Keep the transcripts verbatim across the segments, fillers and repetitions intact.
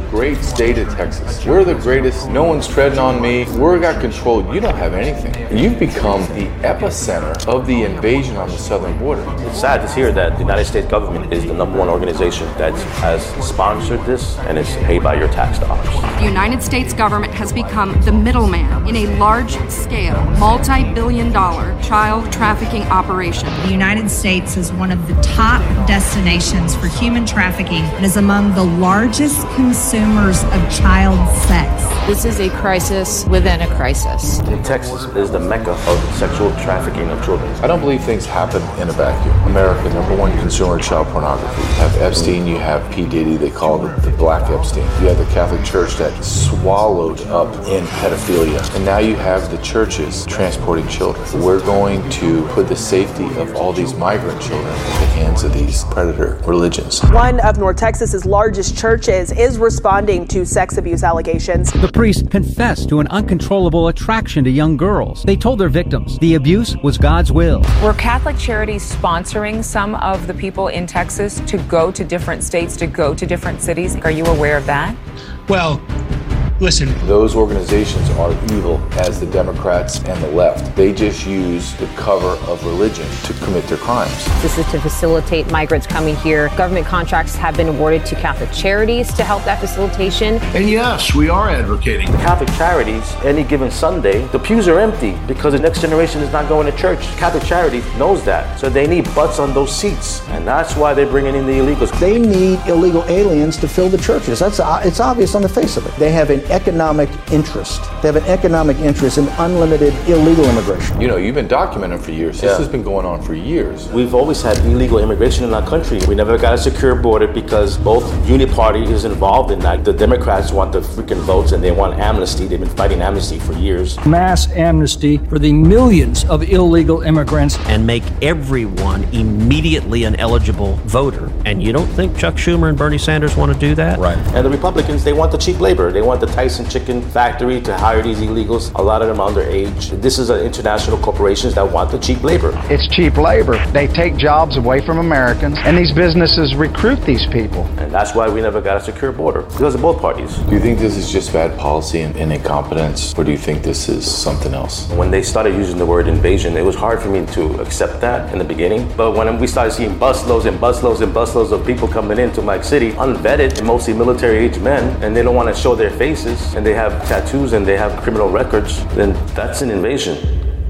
great state of Texas. We're the greatest. No one's treading on me. We're got control. You don't have anything. You've become the epicenter of the invasion on the southern border. It's sad to hear that the United States government is the number one organization that has sponsored this and is paid by your tax dollars. The United States government has become the middleman in a large-scale, multi-billion dollar child trafficking operation. The United States is one of the top destinations for human trafficking and is among the largest consumers of child sex. This is a crisis within a crisis. Texas is the mecca of sexual trafficking of children. I don't believe things happen in a vacuum. America, number one consumer of child pornography. You have Epstein, you have P. Diddy, they call it the Black Epstein. You have the Catholic Church that swallowed up in pedophilia. And now you have the churches transporting children. We're going to put the safety of all these migrant children in the hands of these predator religions. One of North Texas's largest churches is responding to sex abuse allegations. The priest confessed to an uncontrollable attraction to young girls. They told their victims the abuse was God's will. Were Catholic Charities sponsoring some of the people in Texas to go to different states, to go to different cities? Are you aware of that? Well, listen. Those organizations are evil as the Democrats and the left. They just use the cover of religion to commit their crimes. This is to facilitate migrants coming here. Government contracts have been awarded to Catholic Charities to help that facilitation. And yes, we are advocating. Catholic Charities, any given Sunday, the pews are empty because the next generation is not going to church. Catholic Charities knows that. So they need butts on those seats. And that's why they're bringing in the illegals. They need illegal aliens to fill the churches. That's It's obvious on the face of it. They have an economic interest. They have an economic interest in unlimited illegal immigration. You know, you've been documenting for years. This yeah. has been going on for years. We've always had illegal immigration in our country. We never got a secure border because both Unity Party is involved in that. The Democrats want the freaking votes and they want amnesty. They've been fighting amnesty for years. Mass amnesty for the millions of illegal immigrants. And make everyone immediately an eligible voter. And you don't think Chuck Schumer and Bernie Sanders want to do that? Right. And the Republicans, they want the cheap labor. They want the Tyson Chicken Factory to hire these illegals. A lot of them are underage. This is an international corporations that want the cheap labor. It's cheap labor. They take jobs away from Americans, and these businesses recruit these people. And that's why we never got a secure border, because of both parties. Do you think this is just bad policy and, and incompetence, or do you think this is something else? When they started using the word invasion, it was hard for me to accept that in the beginning. But when we started seeing busloads and busloads and busloads of people coming into Mike City, unvetted, and mostly military-age men, and they don't want to show their faces, and they have tattoos and they have criminal records, then that's an invasion.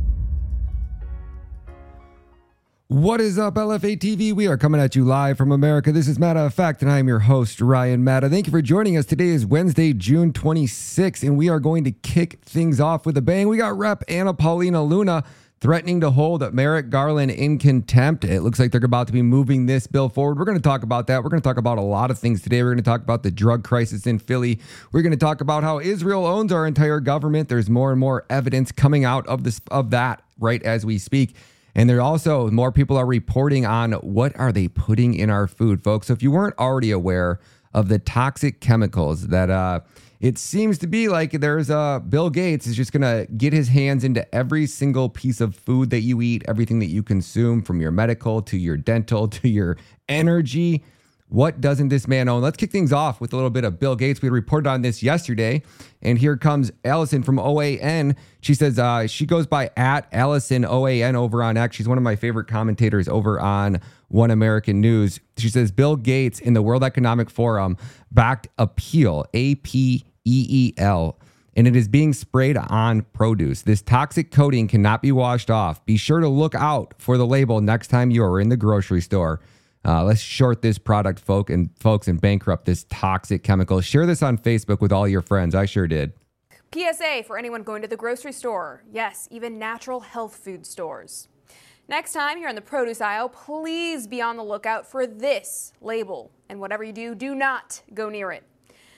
What is up, L F A T V? We are coming at you live from America. This is Matta of Fact, and I am your host, Ryan Matta. Thank you for joining us. Today is Wednesday, June twenty-sixth, and we are going to kick things off with a bang. We got Rep Anna Paulina Luna threatening to hold Merrick Garland in contempt. It looks like they're about to be moving this bill forward. We're going to talk about that. We're going to talk about a lot of things today. We're going to talk about the drug crisis in Philly. We're going to talk about how Israel owns our entire government. There's more and more evidence coming out of this of that right as we speak. And there also more people are reporting on what are they putting in our food, folks. So if you weren't already aware of the toxic chemicals that uh it seems to be like there's uh Bill Gates is just going to get his hands into every single piece of food that you eat, everything that you consume, from your medical to your dental to your energy. What doesn't this man own? Let's kick things off with a little bit of Bill Gates. We reported on this yesterday, and here comes Allison from O A N. She says uh, she goes by at Allison O A N over on X. She's one of my favorite commentators over on One American News. She says Bill Gates in the World Economic Forum backed Apeel, A P E E L, and it is being sprayed on produce. This toxic coating cannot be washed off. Be sure to look out for the label next time you are in the grocery store. Uh, let's short this product, folk and folks, and bankrupt this toxic chemical. Share this on Facebook with all your friends. I sure did. P S A for anyone going to the grocery store. Yes, even natural health food stores. Next time you're in the produce aisle, please be on the lookout for this label. And whatever you do, do not go near it.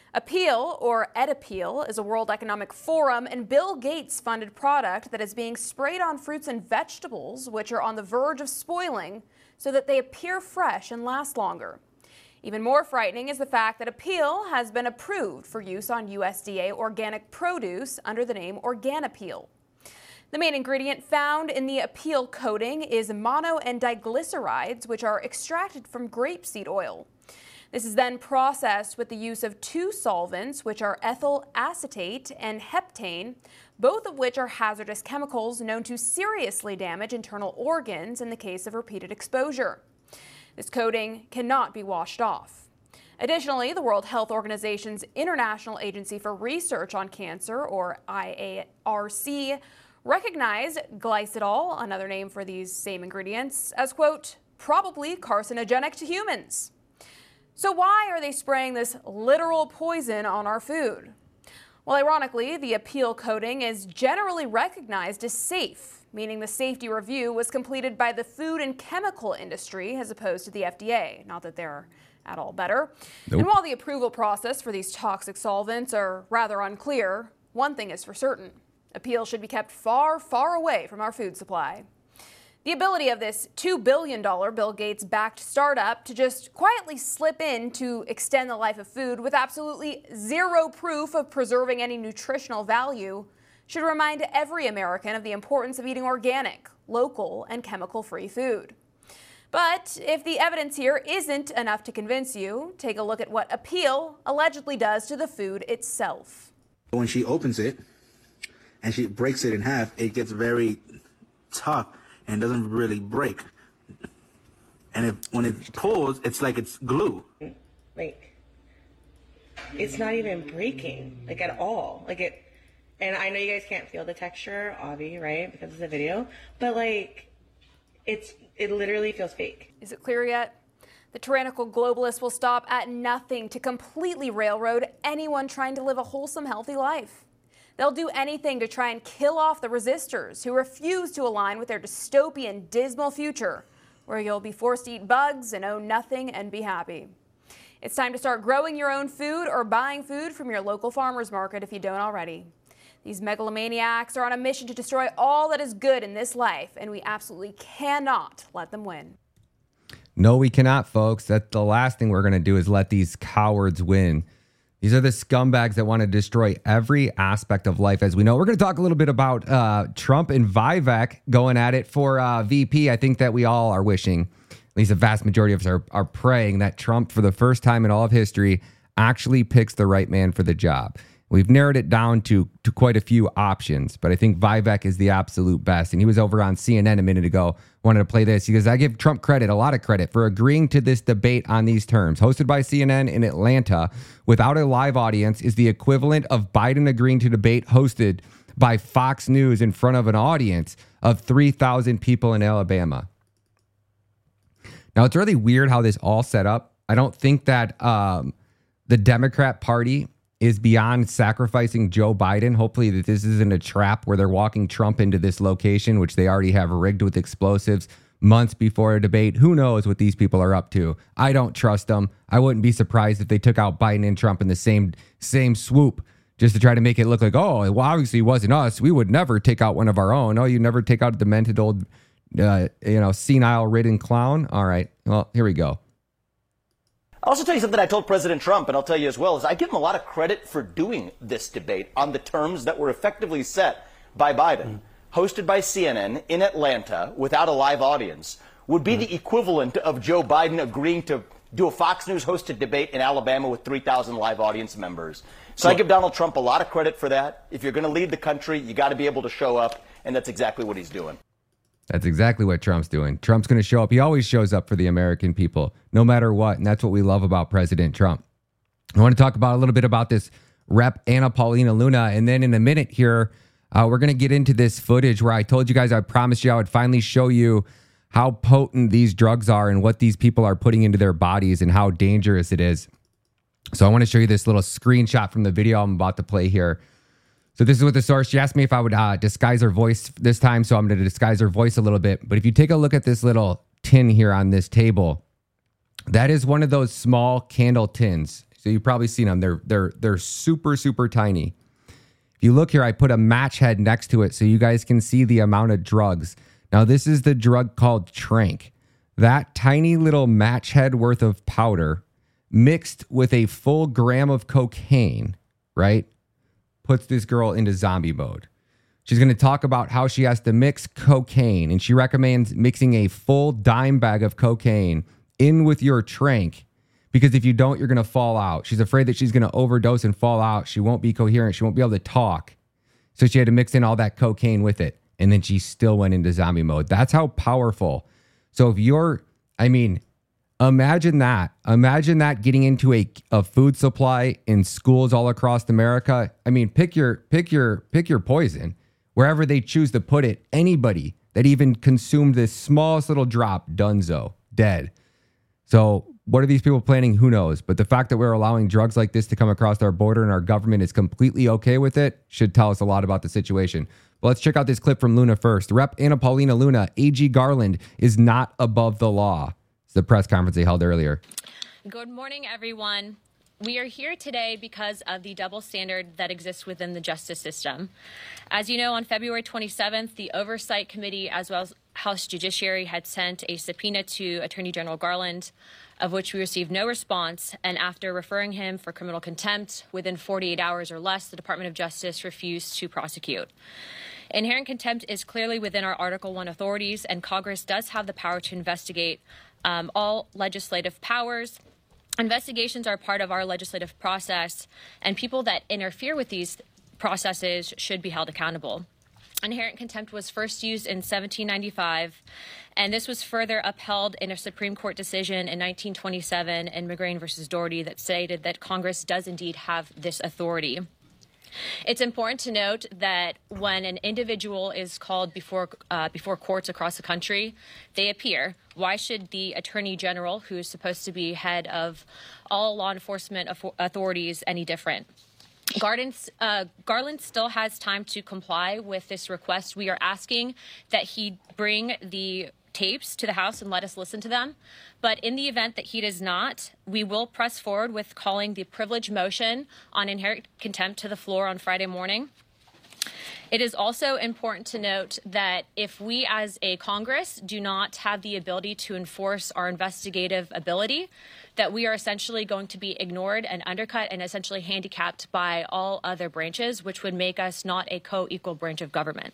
Apeel, or Edapeel, is a World Economic Forum and Bill Gates funded product that is being sprayed on fruits and vegetables, which are on the verge of spoiling, so that they appear fresh and last longer. Even more frightening is the fact that Apeel has been approved for use on U S D A organic produce under the name Organapeel. The main ingredient found in the Apeel coating is mono and diglycerides, which are extracted from grapeseed oil. This is then processed with the use of two solvents, which are ethyl acetate and heptane, both of which are hazardous chemicals known to seriously damage internal organs in the case of repeated exposure. This coating cannot be washed off. Additionally, the World Health Organization's International Agency for Research on Cancer, or I A R C, recognized glycidol, another name for these same ingredients, as, quote, probably carcinogenic to humans. So why are they spraying this literal poison on our food? Well, ironically, the Apeel coating is generally recognized as safe, meaning the safety review was completed by the food and chemical industry as opposed to the F D A. Not that they're at all better. Nope. And while the approval process for these toxic solvents are rather unclear, one thing is for certain. Apeel should be kept far, far away from our food supply. The ability of this two billion dollars Bill Gates-backed startup to just quietly slip in to extend the life of food with absolutely zero proof of preserving any nutritional value should remind every American of the importance of eating organic, local, and chemical-free food. But if the evidence here isn't enough to convince you, take a look at what Apeel allegedly does to the food itself. When she opens it and she breaks it in half, it gets very tough and doesn't really break. And if, when it pulls, it's like it's glue. Like, it's not even breaking, like, at all. Like, it, and I know you guys can't feel the texture, Avi, right, because it's a video, but, like, it's, it literally feels fake. Is it clear yet? The tyrannical globalists will stop at nothing to completely railroad anyone trying to live a wholesome, healthy life. They'll do anything to try and kill off the resistors who refuse to align with their dystopian, dismal future, where you'll be forced to eat bugs and own nothing and be happy. It's time to start growing your own food or buying food from your local farmer's market if you don't already. These megalomaniacs are on a mission to destroy all that is good in this life, and we absolutely cannot let them win. No, we cannot, folks. That's the last thing we're going to do is let these cowards win. These are the scumbags that want to destroy every aspect of life, as we know. We're going to talk a little bit about uh, Trump and Vivek going at it for uh, V P. I think that we all are wishing, at least a vast majority of us are, are praying that Trump, for the first time in all of history, actually picks the right man for the job. We've narrowed it down to, to quite a few options, but I think Vivek is the absolute best. And he was over on C N N a minute ago, wanted to play this. He goes, I give Trump credit, a lot of credit, for agreeing to this debate on these terms. Hosted by C N N in Atlanta without a live audience is the equivalent of Biden agreeing to debate hosted by Fox News in front of an audience of three thousand people in Alabama. Now, it's really weird how this all set up. I don't think that um, the Democrat Party is beyond sacrificing Joe Biden. Hopefully that this isn't a trap where they're walking Trump into this location, which they already have rigged with explosives months before a debate. Who knows what these people are up to? I don't trust them. I wouldn't be surprised if they took out Biden and Trump in the same same swoop just to try to make it look like, oh, well, obviously it wasn't us. We would never take out one of our own. Oh, you never take out a demented old, uh, you know, senile-ridden clown? All right. Well, here we go. I'll also tell you something I told President Trump, and I'll tell you as well, is I give him a lot of credit for doing this debate on the terms that were effectively set by Biden. Mm-hmm. Hosted by C N N in Atlanta without a live audience would be mm-hmm. the equivalent of Joe Biden agreeing to do a Fox News hosted debate in Alabama with three thousand live audience members. So sure. I give Donald Trump a lot of credit for that. If you're going to lead the country, you got to be able to show up, and that's exactly what he's doing. That's exactly what Trump's doing. Trump's going to show up. He always shows up for the American people, no matter what. And that's what we love about President Trump. I want to talk about a little bit about this Rep Anna Paulina Luna. And then in a minute here, uh, we're going to get into this footage where I told you guys, I promised you I would finally show you how potent these drugs are and what these people are putting into their bodies and how dangerous it is. So I want to show you this little screenshot from the video I'm about to play here. So this is what the source, she asked me if I would uh, disguise her voice this time, so I'm going to disguise her voice a little bit. But if you take a look at this little tin here on this table, that is one of those small candle tins. So you've probably seen them. They're, they're, they're super, super tiny. If you look here, I put a match head next to it so you guys can see the amount of drugs. Now, this is the drug called Tranq. That tiny little match head worth of powder mixed with a full gram of cocaine, right, puts this girl into zombie mode. She's going to talk about how she has to mix cocaine, and she recommends mixing a full dime bag of cocaine in with your Tranq because if you don't, you're going to fall out. She's afraid that she's going to overdose and fall out. She won't be coherent. She won't be able to talk. So she had to mix in all that cocaine with it. And then she still went into zombie mode. That's how powerful. So if you're, I mean, imagine that. Imagine that getting into a, a food supply in schools all across America. I mean, pick your, pick your, pick your poison. Wherever they choose to put it, anybody that even consumed this smallest little drop, donezo, dead. So what are these people planning? Who knows? But the fact that we're allowing drugs like this to come across our border and our government is completely okay with it should tell us a lot about the situation. But let's check out this clip from Luna first. Rep Anna Paulina Luna, A G Garland is not above the law. It's the press conference they held earlier. Good morning, everyone. We are here today because of the double standard that exists within the justice system. As you know, on February twenty-seventh, the Oversight Committee, as well as House Judiciary, had sent a subpoena to Attorney General Garland, of which we received no response. And after referring him for criminal contempt within forty-eight hours or less, the Department of Justice refused to prosecute. Inherent contempt is clearly within our Article one authorities, and Congress does have the power to investigate um, all legislative powers. Investigations are part of our legislative process, and people that interfere with these processes should be held accountable. Inherent contempt was first used in seventeen ninety-five, and this was further upheld in a Supreme Court decision in nineteen twenty-seven in McGrain versus Doherty that stated that Congress does indeed have this authority. It's important to note that when an individual is called before uh, before courts across the country, they appear. Why should the Attorney General, who is supposed to be head of all law enforcement authorities, any different? Garland, uh, Garland still has time to comply with this request. We are asking that he bring the tapes to the House and let us listen to them. But in the event that he does not, we will press forward with calling the privilege motion on inherent contempt to the floor on Friday morning. It is also important to note that if we as a Congress do not have the ability to enforce our investigative ability, that we are essentially going to be ignored and undercut and essentially handicapped by all other branches, which would make us not a co-equal branch of government.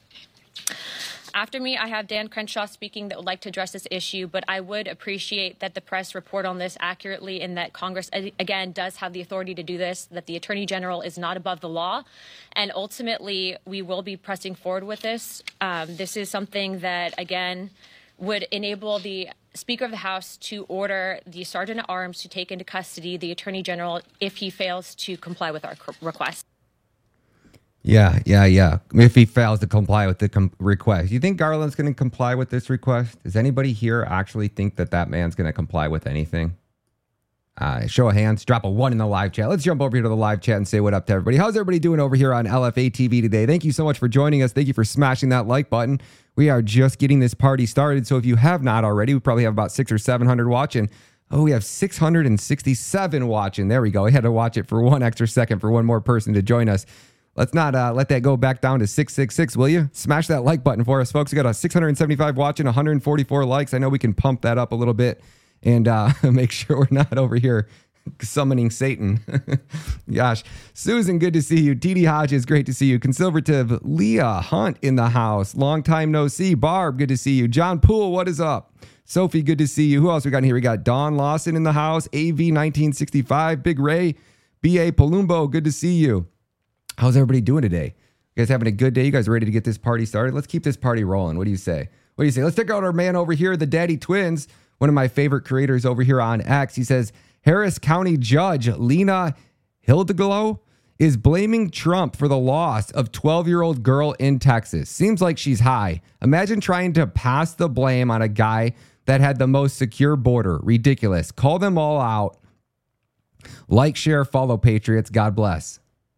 After me, I have Dan Crenshaw speaking that would like to address this issue, but I would appreciate that the press report on this accurately and that Congress, again, does have the authority to do this, that the Attorney General is not above the law, and ultimately we will be pressing forward with this. Um, this is something that, again, would enable the Speaker of the House to order the Sergeant at Arms to take into custody the Attorney General if he fails to comply with our request. Yeah, yeah, yeah. If he fails to comply with the com- request. You think Garland's going to comply with this request? Does anybody here actually think that that man's going to comply with anything? Uh, show of hands, drop a one in the live chat. Let's jump over here to the live chat and say what up to everybody. How's everybody doing over here on L F A T V today? Thank you so much for joining us. Thank you for smashing that like button. We are just getting this party started. So if you have not already, we probably have about six or seven hundred watching. Oh, we have six hundred sixty-seven watching. There we go. We had to watch it for one extra second for one more person to join us. Let's not uh, let that go back down to six six six, will you? Smash that like button for us, folks. We got a six hundred seventy-five watching, one hundred forty-four likes. I know we can pump that up a little bit and uh, make sure we're not over here summoning Satan. Gosh. Susan, good to see you. T D Hodges, great to see you. Conservative Leah Hunt in the house. Long time no see. Barb, good to see you. John Poole, what is up? Sophie, good to see you. Who else we got in here? We got Dawn Lawson in the house. A V nineteen sixty-five. Big Ray. B A Palumbo, good to see you. How's everybody doing today? You guys having a good day? You guys ready to get this party started? Let's keep this party rolling. What do you say? What do you say? Let's check out our man over here, the Daddy Twins, one of my favorite creators over here on X. He says, Harris County Judge Lena Hildeglow is blaming Trump for the loss of twelve-year-old girl in Texas. Seems like she's high. Imagine trying to pass the blame on a guy that had the most secure border. Ridiculous. Call them all out. Like, share, follow Patriots. God bless.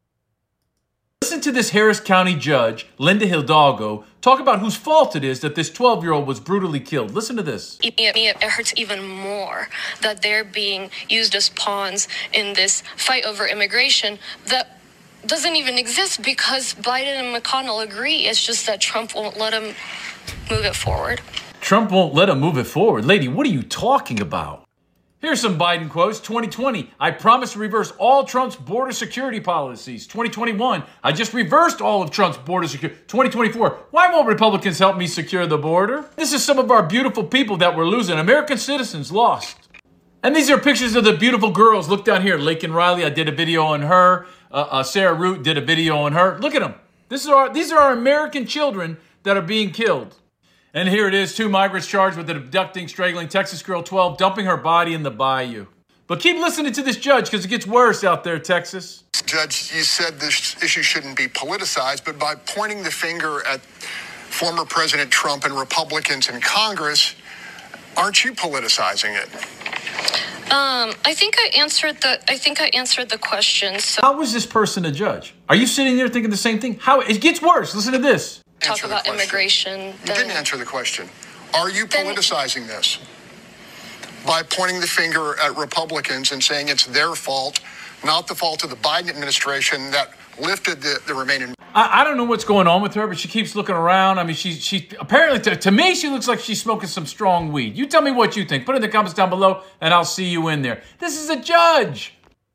Listen to this Harris County judge, Linda Hidalgo, talk about whose fault it is that this twelve-year-old was brutally killed. Listen to this. It, it, it hurts even more that they're being used as pawns in this fight over immigration that doesn't even exist because Biden and McConnell agree. It's just that Trump won't let him move it forward. Trump won't let him move it forward. Lady, what are you talking about? Here's some Biden quotes. twenty twenty, I promised to reverse all Trump's border security policies. twenty twenty-one, I just reversed all of Trump's border security. twenty twenty-four, why won't Republicans help me secure the border? This is some of our beautiful people that we're losing. American citizens lost. And these are pictures of the beautiful girls. Look down here. Laken Riley, I did a video on her. Uh, uh, Sarah Root did a video on her. Look at them. This is our, these are our American children that are being killed. And here it is, two migrants charged with abducting, strangling Texas girl twelve, dumping her body in the bayou. But keep listening to this judge because it gets worse out there, Texas. Judge, you said this issue shouldn't be politicized, but by pointing the finger at former President Trump and Republicans in Congress, aren't you politicizing it? Um, I think I answered the. I think I answered the question. So how is this person a judge? Are you sitting there thinking the same thing? How it gets worse? Listen to this. Talk about immigration. You didn't answer the question. Are you politicizing this by pointing the finger at Republicans and saying it's their fault, not the fault of the Biden administration that lifted the, the remaining? I, I don't know what's going on with her, but she keeps looking around. I mean, she she apparently to, to me she looks like she's smoking some strong weed. You tell me what you think. Put it in the comments down below, and I'll see you in there. This is a judge.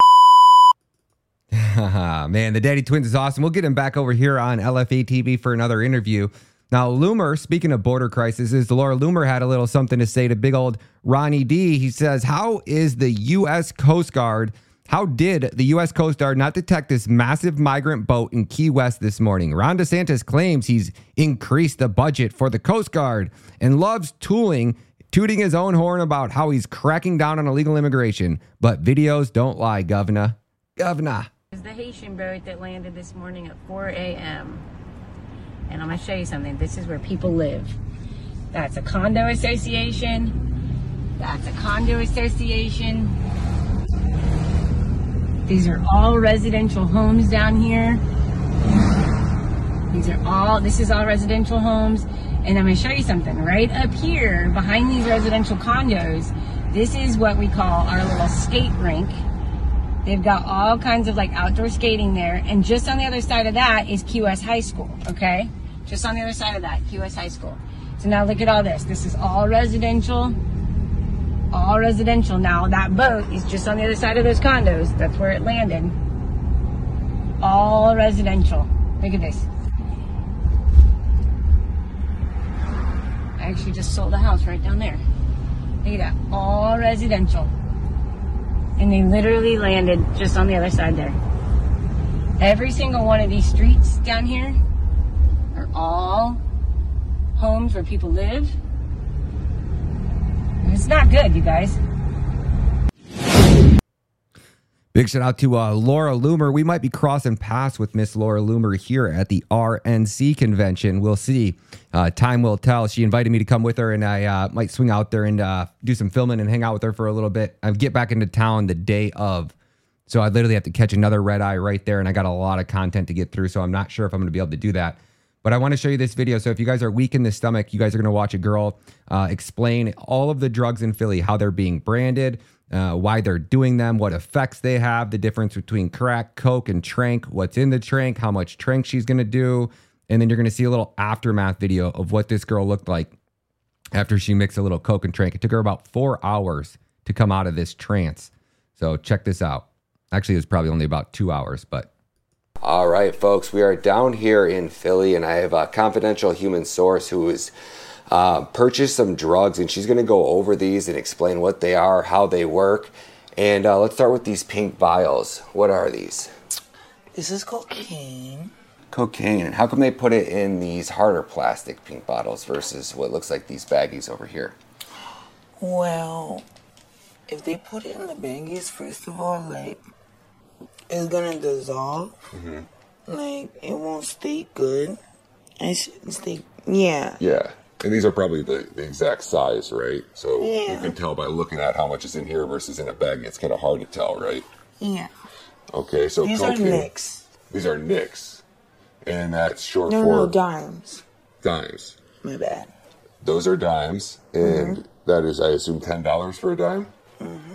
Man, the Daddy Twins is awesome. We'll get him back over here on L F A T V for another interview. Now, Loomer, speaking of border crises, Laura Loomer had a little something to say to big old Ronnie D. He says, how is the U S Coast Guard, how did the U S Coast Guard not detect this massive migrant boat in Key West this morning? Ron DeSantis claims he's increased the budget for the Coast Guard and loves tooling, tooting his own horn about how he's cracking down on illegal immigration. But videos don't lie, governor. Governor. It's the Haitian boat that landed this morning at four A M And I'm going to show you something. This is where people live. That's a condo association. That's a condo association. These are all residential homes down here. These are all, this is all residential homes. And I'm going to show you something. Right up here, behind these residential condos, this is what we call our little skate rink. They've got all kinds of like outdoor skating there. And just on the other side of that is Q S High School, okay? Just on the other side of that, Q S High School. So now look at all this. This is all residential, all residential. Now that boat is just on the other side of those condos. That's where it landed. All residential. Look at this. I actually just sold a house right down there. Look at that, all residential. And they literally landed just on the other side there. Every single one of these streets down here are all homes where people live. And it's not good, you guys. Big shout out to uh, Laura Loomer. We might be crossing paths with Miss Laura Loomer here at the R N C convention. We'll see. Uh, time will tell. She invited me to come with her, and I uh, might swing out there and uh, do some filming and hang out with her for a little bit. I get back into town the day of, so I literally have to catch another red eye right there, and I got a lot of content to get through, so I'm not sure if I'm going to be able to do that. But I want to show you this video. So if you guys are weak in the stomach, you guys are going to watch a girl uh, explain all of the drugs in Philly, how they're being branded, Uh, why they're doing them, what effects they have, the difference between crack, coke, and trank, what's in the trank, how much trank she's going to do. And then you're going to see a little aftermath video of what this girl looked like after she mixed a little coke and trank. It took her about four hours to come out of this trance. So check this out. Actually, it was probably only about two hours, but. All right, folks, we are down here in Philly, and I have a confidential human source who is Uh, purchased some drugs, and she's going to go over these and explain what they are, how they work. And uh, let's start with these pink vials. What are these? This is cocaine. Cocaine. And how come they put it in these harder plastic pink bottles versus what looks like these baggies over here? Well, if they put it in the baggies, first of all, like, it's going to dissolve. Mm-hmm. Like, it won't stay good. I shouldn't stay, yeah. Yeah. And these are probably the, the exact size, right? So Yeah. you can tell by looking at how much is in here versus in a bag. It's kind of hard to tell, right? Yeah. Okay, so These cocaine. are nicks. These are nicks. And that's short No, for... no, dimes. Dimes. My bad. Those are dimes. And Mhm. that is, I assume, ten dollars for a dime? Mm-hmm.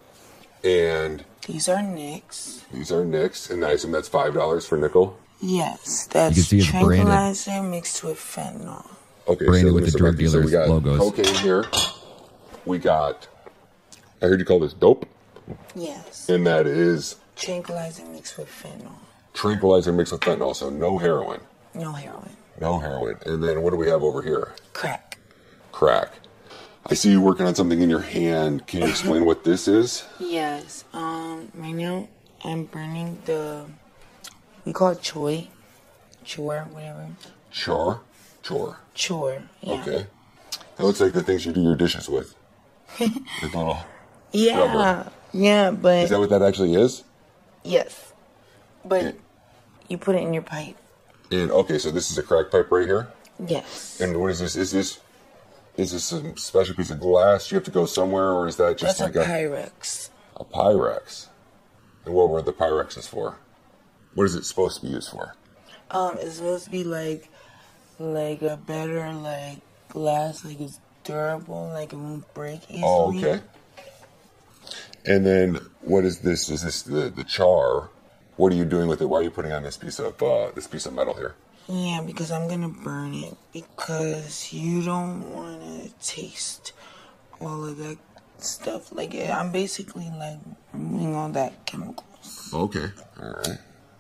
And These are nicks. these are nicks. And I assume that's five dollars for nickel? Yes, that's You can see it's branded. tranquilizer mixed with fentanyl. Okay, Branded so with the Mister drug Becky, so dealers' we got logos. cocaine here. We got, I heard you call this dope, Yes. and that is Tranquilizer mixed with fentanyl. tranquilizer mixed with fentanyl, so no heroin. No heroin. No heroin. And then what do we have over here? Crack. Crack. I see you working on something in your hand. Can you explain what this is? Yes. Um, right now I'm burning the, we call it choy, chore, whatever. Chore? Chore. Chore, yeah. Okay. That looks like the things you do your dishes with. Like little Yeah, rubber. yeah, but. Is that what that actually is? Yes. But you put it in your pipe. And okay, so this is a crack pipe right here? Yes. And what is this? Is this is this a special piece of glass? Do you have to go somewhere, or is that just That's like a Pyrex. A Pyrex. And what were the Pyrexes for? What is it supposed to be used for? Um, it's supposed to be like, like a better like glass, like it's durable, like it won't break easily. Oh, okay. And then what is this? Is this the the char? What are you doing with it? Why are you putting on this piece of uh, this piece of metal here? Yeah, because I'm gonna burn it because you don't want to taste all of that stuff. Like I'm basically like removing all that chemicals. Okay, all right.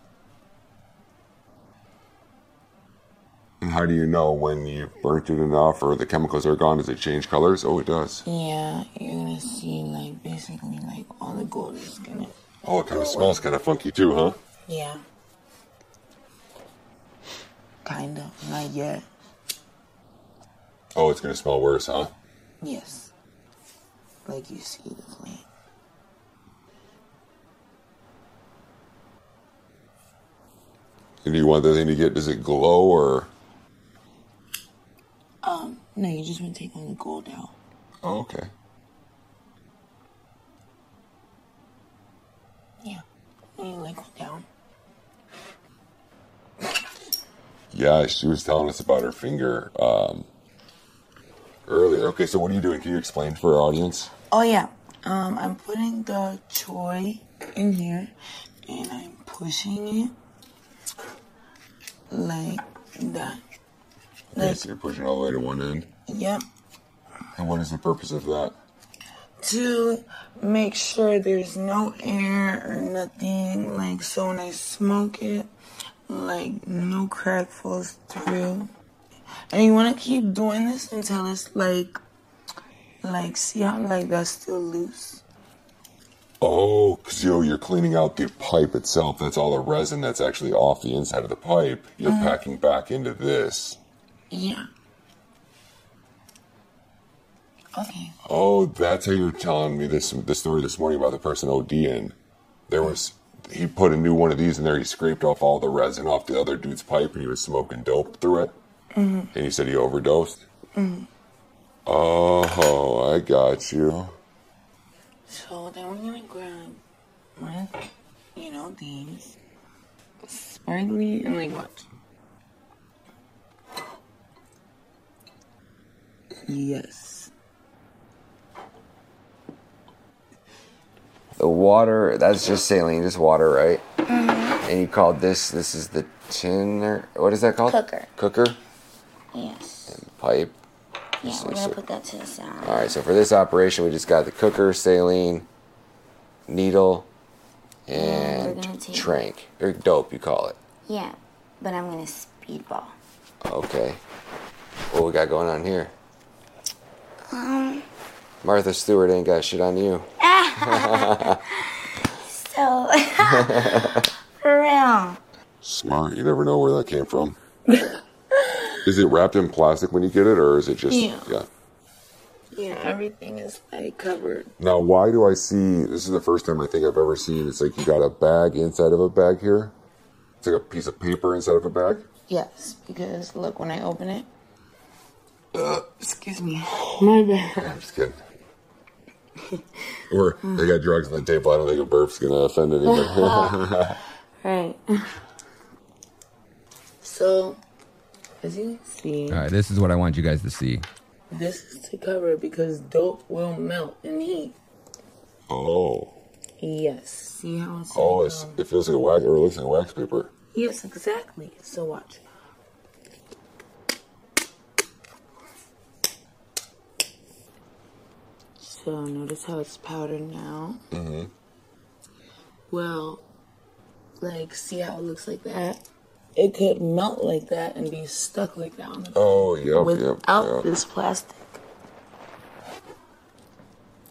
And how do you know when you've burnt it enough or the chemicals are gone? Does it change colors? Oh, it does. Yeah, you're gonna see like basically like all the gold is gonna. Oh, it kind of smells kind of funky too, huh? Yeah. Kind of, not yet. Oh, it's gonna smell worse, huh? Yes. Like you see the flame. And do you want the thing to get? Does it glow or? Um, no, you just want to take all the gold out. Oh, okay. Yeah. And you like go down. Yeah, she was telling us about her finger um, earlier. Okay, so what are you doing? Can you explain for our audience? Oh yeah. Um, I'm putting the choy in here, and I'm pushing it like that. Okay, Like, so you're pushing all the way to one end. yep. And what is the purpose of that? To make sure there's no air or nothing, like so when I smoke it, like no crack falls through. And you want to keep doing this until it's like, like see how like that's still loose? Oh, because you know, you're cleaning out the pipe itself. That's all the resin that's actually off the inside of the pipe. You're Mhm. packing back into this. Yeah. Okay. Oh, that's how you're telling me this the story this morning about the person ODing. There was he put a new one of these in there. He scraped off all the resin off the other dude's pipe, and he was smoking dope through it. Mm-hmm. And he said he overdosed. Mm-hmm. Oh, I got you. So then we're gonna grab one, you know, these sparkly and like what? Yes. The water, that's just saline, just water, right? Mm-hmm. And you called this, this is the tin, or what is that called? Cooker. Cooker? Yes. And pipe. Yeah, So- we're gonna so- put that to the side. All right, so for this operation, we just got the cooker, saline, needle, Yeah, we're and gonna take- trank, or dope, you call it. Yeah, but I'm gonna speedball. Okay. What we got going on here? Um. Martha Stewart ain't got shit on you. So, for real. Smart. You never know where that came from. Is it wrapped in plastic when you get it, or is it just Yeah. yeah? Yeah, everything is like covered. Now, why do I see, this is the first time I think I've ever seen, it's like you got a bag inside of a bag here. It's like a piece of paper inside of a bag. Yes, because look, when I open it, uh, excuse me, my bad. I'm just kidding. Or they got drugs on the table. I don't think a burp's going to offend anybody. Right. So, as you can see, All right, this is what I want you guys to see. this is to cover because dope will melt in heat. Oh. Yes. See how it's Oh, like, it's, um, it feels like a wax, or it looks like wax paper. yes, exactly. So watch. So notice how it's powdered now. Mm-hmm. Well, like, see how it looks like that? It could melt like that and be stuck like that on the Oh, yep, yep, without yep. this plastic.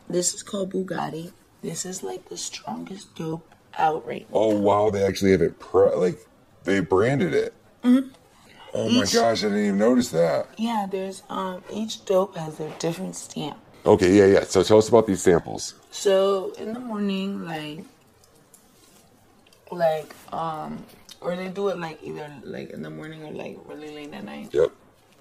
This is called Bugatti. This is like the strongest dope out right now. Oh wow, they actually have it pre- like they branded it. Mm-hmm. Oh my Each- gosh, I didn't even notice that. Yeah, there's um each dope has their different stamp. Okay, yeah, yeah. So tell us about these samples. So in the morning, like, like um, or they do it like either like in the morning or like really late at night. Yep.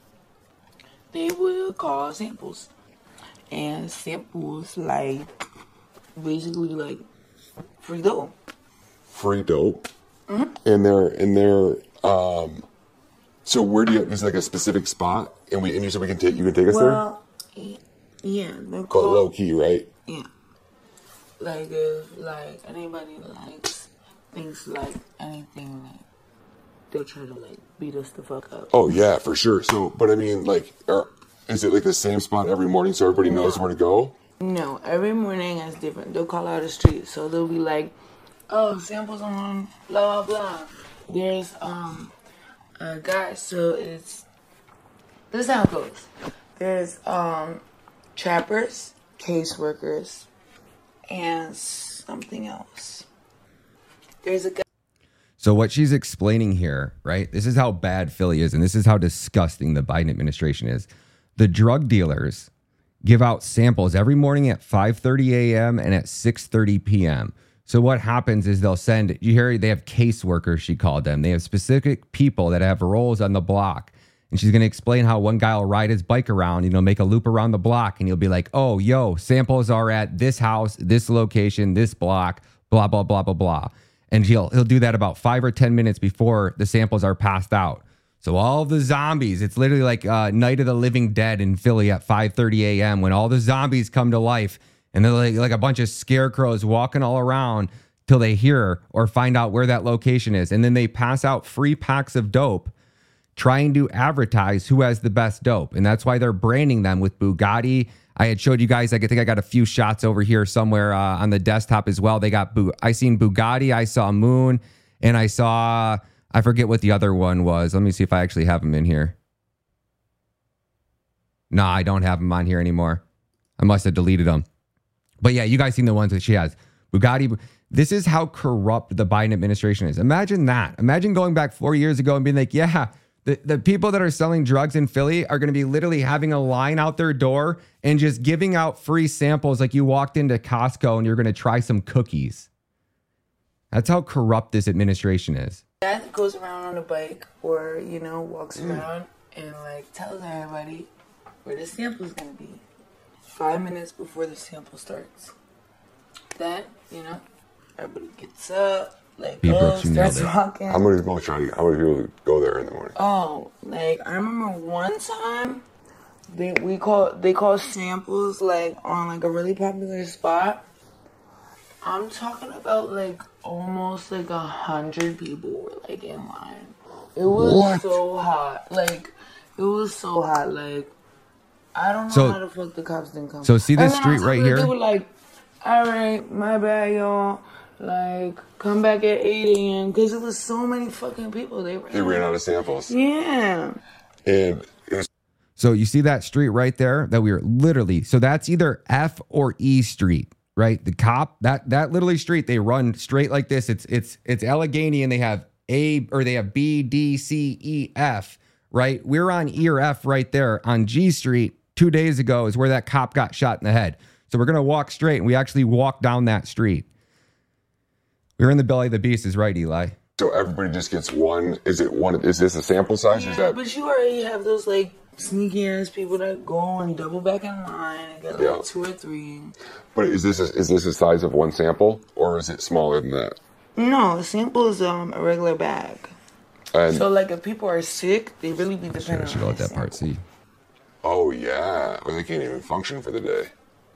They will call samples, and samples like basically like free dope. Free dope. Mhm. And they're and they're um. So where do you? Is like a specific spot, and we and you said we can take you can take us Well, y- yeah, they're there. But called. low key, right? Yeah. Like if like anybody likes thinks like anything, like they'll try to like beat us the fuck up. Oh yeah, for sure. So, but I mean, like, are, is it like the same spot every morning so everybody knows where to go? No, every morning is different. They'll call out a street, so they'll be like, "Oh, samples on blah blah blah." There's um a guy, so it's this is how it goes. There's um trappers, caseworkers, and something else. There's a guy. So what she's explaining here, right? This is how bad Philly is, and this is how disgusting the Biden administration is. The drug dealers give out samples every morning at five thirty a.m. and at six thirty p.m. So what happens is they'll send, you hear they have caseworkers, she called them. They have specific people that have roles on the block. And she's going to explain how one guy will ride his bike around, you know, make a loop around the block. And he'll be like, oh, yo, samples are at this house, this location, this block, blah, blah, blah, blah, blah. And he'll, he'll do that about five or ten minutes before the samples are passed out. So all the zombies, it's literally like uh, Night of the Living Dead in Philly at five thirty a.m. when all the zombies come to life. And they're like, like a bunch of scarecrows walking all around till they hear or find out where that location is. And then they pass out free packs of dope trying to advertise who has the best dope. And that's why they're branding them with Bugatti. I had showed you guys, I think I got a few shots over here somewhere uh, on the desktop as well. They got, Bu- I seen Bugatti, I saw Moon, and I saw, I forget what the other one was. Let me see if I actually have them in here. No, I don't have them on here anymore. I must have deleted them. But yeah, you guys seen the ones that she has. Bugatti. This is how corrupt the Biden administration is. Imagine that. Imagine going back four years ago and being like, yeah, the, the people that are selling drugs in Philly are going to be literally having a line out their door and just giving out free samples like you walked into Costco and you're going to try some cookies. That's how corrupt this administration is. That goes around on a bike or, you know, walks around and like tells everybody where the sample's gonna be. Five minutes before the sample starts. Then, you know, everybody gets up, like B. goes, Brooks, you starts nailed it. walking. How many people try to? How many people go there in the morning? Oh, like I remember one time they we call they call samples like on like a really popular spot. I'm talking about like almost like a hundred people were like in line. It was What? so hot. Like it was so hot. Like I don't know So- how the fuck the cops didn't come. so see this And then street on top right of it, here? They were like, all right, my bad, y'all. Like, come back at eight a.m. because it was so many fucking people. They ran, They ran out of samples. Yeah. And it was So you see that street right there that we were literally, so that's either F or E street, right? The cop, that that literally street, they run straight like this. It's it's it's Allegheny and they have A or they have B, D, C, E, F, right? We're on E or F right there on G Street. Two days ago is where that cop got shot in the head. So we're gonna walk straight and we actually walked down that street. We were in the belly of the beast, is right, Eli. so everybody just gets one. Is it one? Is this a sample size? Or is Yeah, that? but you already have those like sneaky ass people that go and double back in line and get like Yeah. two or three. But is this a, is this the size of one sample, or is it smaller than that? No, a sample is um a regular bag. And So like if people are sick, they really be dependent I should on let this that part see. oh yeah, well, they can't even function for the day.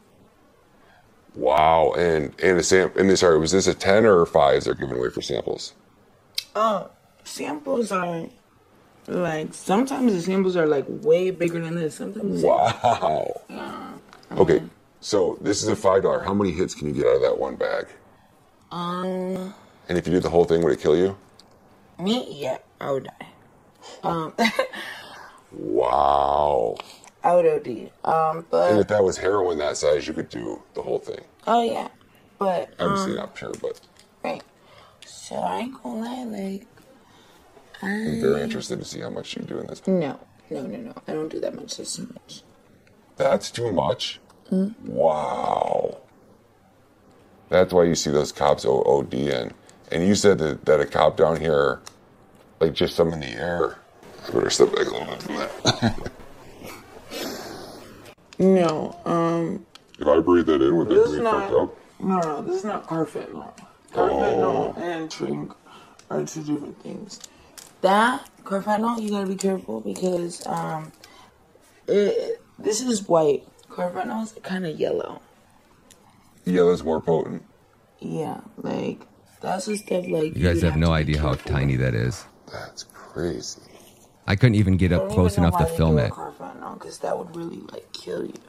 Wow, and and a sam. And this, sorry, was this a ten or a five? They're giving away for samples. Oh, samples are like sometimes the samples are like way bigger than this. Sometimes Wow. Yeah. Okay, so this is a five dollar. How many hits can you get out of that one bag? Um, And if you did the whole thing, would it kill you? me, yeah, I would die. Um, Wow. I would O D. Um, but And if that was heroin that size, you could do the whole thing. oh yeah, but Obviously um, not pure, but right. So I ain't gonna lie, like I I'm very interested to see how much you do in this. no, no, no, no. I don't do that much. That's too much. That's too much. Mm. Wow. That's why you see those cops ODing. And you said that, that a cop down here, like just some in the air. I better step back a little bit from that. No, um, If I breathe that in, would that this be is fucked not. up? No, no, this is not carfentanil. Carfentanil and drink are two different things. That carfentanil, you gotta be careful because um, it, this is white. Carfentanil is kind of yellow. Yellow's more potent. Yeah, like that's the stuff like You guys would have no to be idea how careful tiny that is. That's crazy. I couldn't even get I up don't close even know enough why to they film do it. carfentanil because that would really like kill you.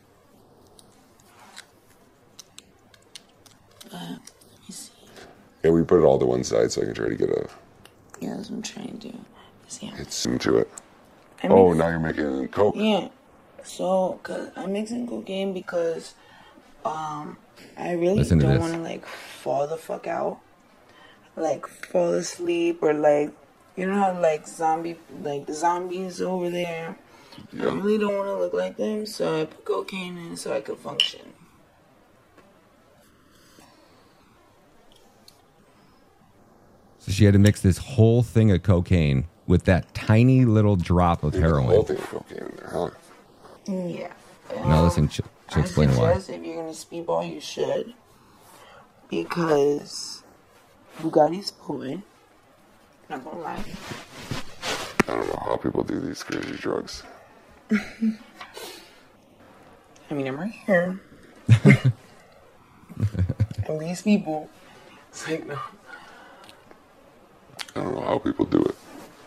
Uh, let me see. Yeah, we put it all to one side so I can try to get a Yeah, that's what I'm trying to do. See, I'm- hit into it. I Oh, mix- now you're making coke. Yeah. So, cause I'm mixing cocaine because, um, I really Listen to don't this. want to like fall the fuck out, like fall asleep or like, you know how like zombie, like the zombies over there. I really don't want to look like them, so I put cocaine in so I can function. So she had to mix this whole thing of cocaine with that tiny little drop of Whole heroin. thing of cocaine in there, huh? Yeah. Now listen, she'll, she'll I explain why. suggest if you're gonna speedball, you should, because Bugatti's potent. Not gonna lie. I don't know how people do these crazy drugs. I mean, I'm right here. And these people, it's like, no. I don't know how people do it.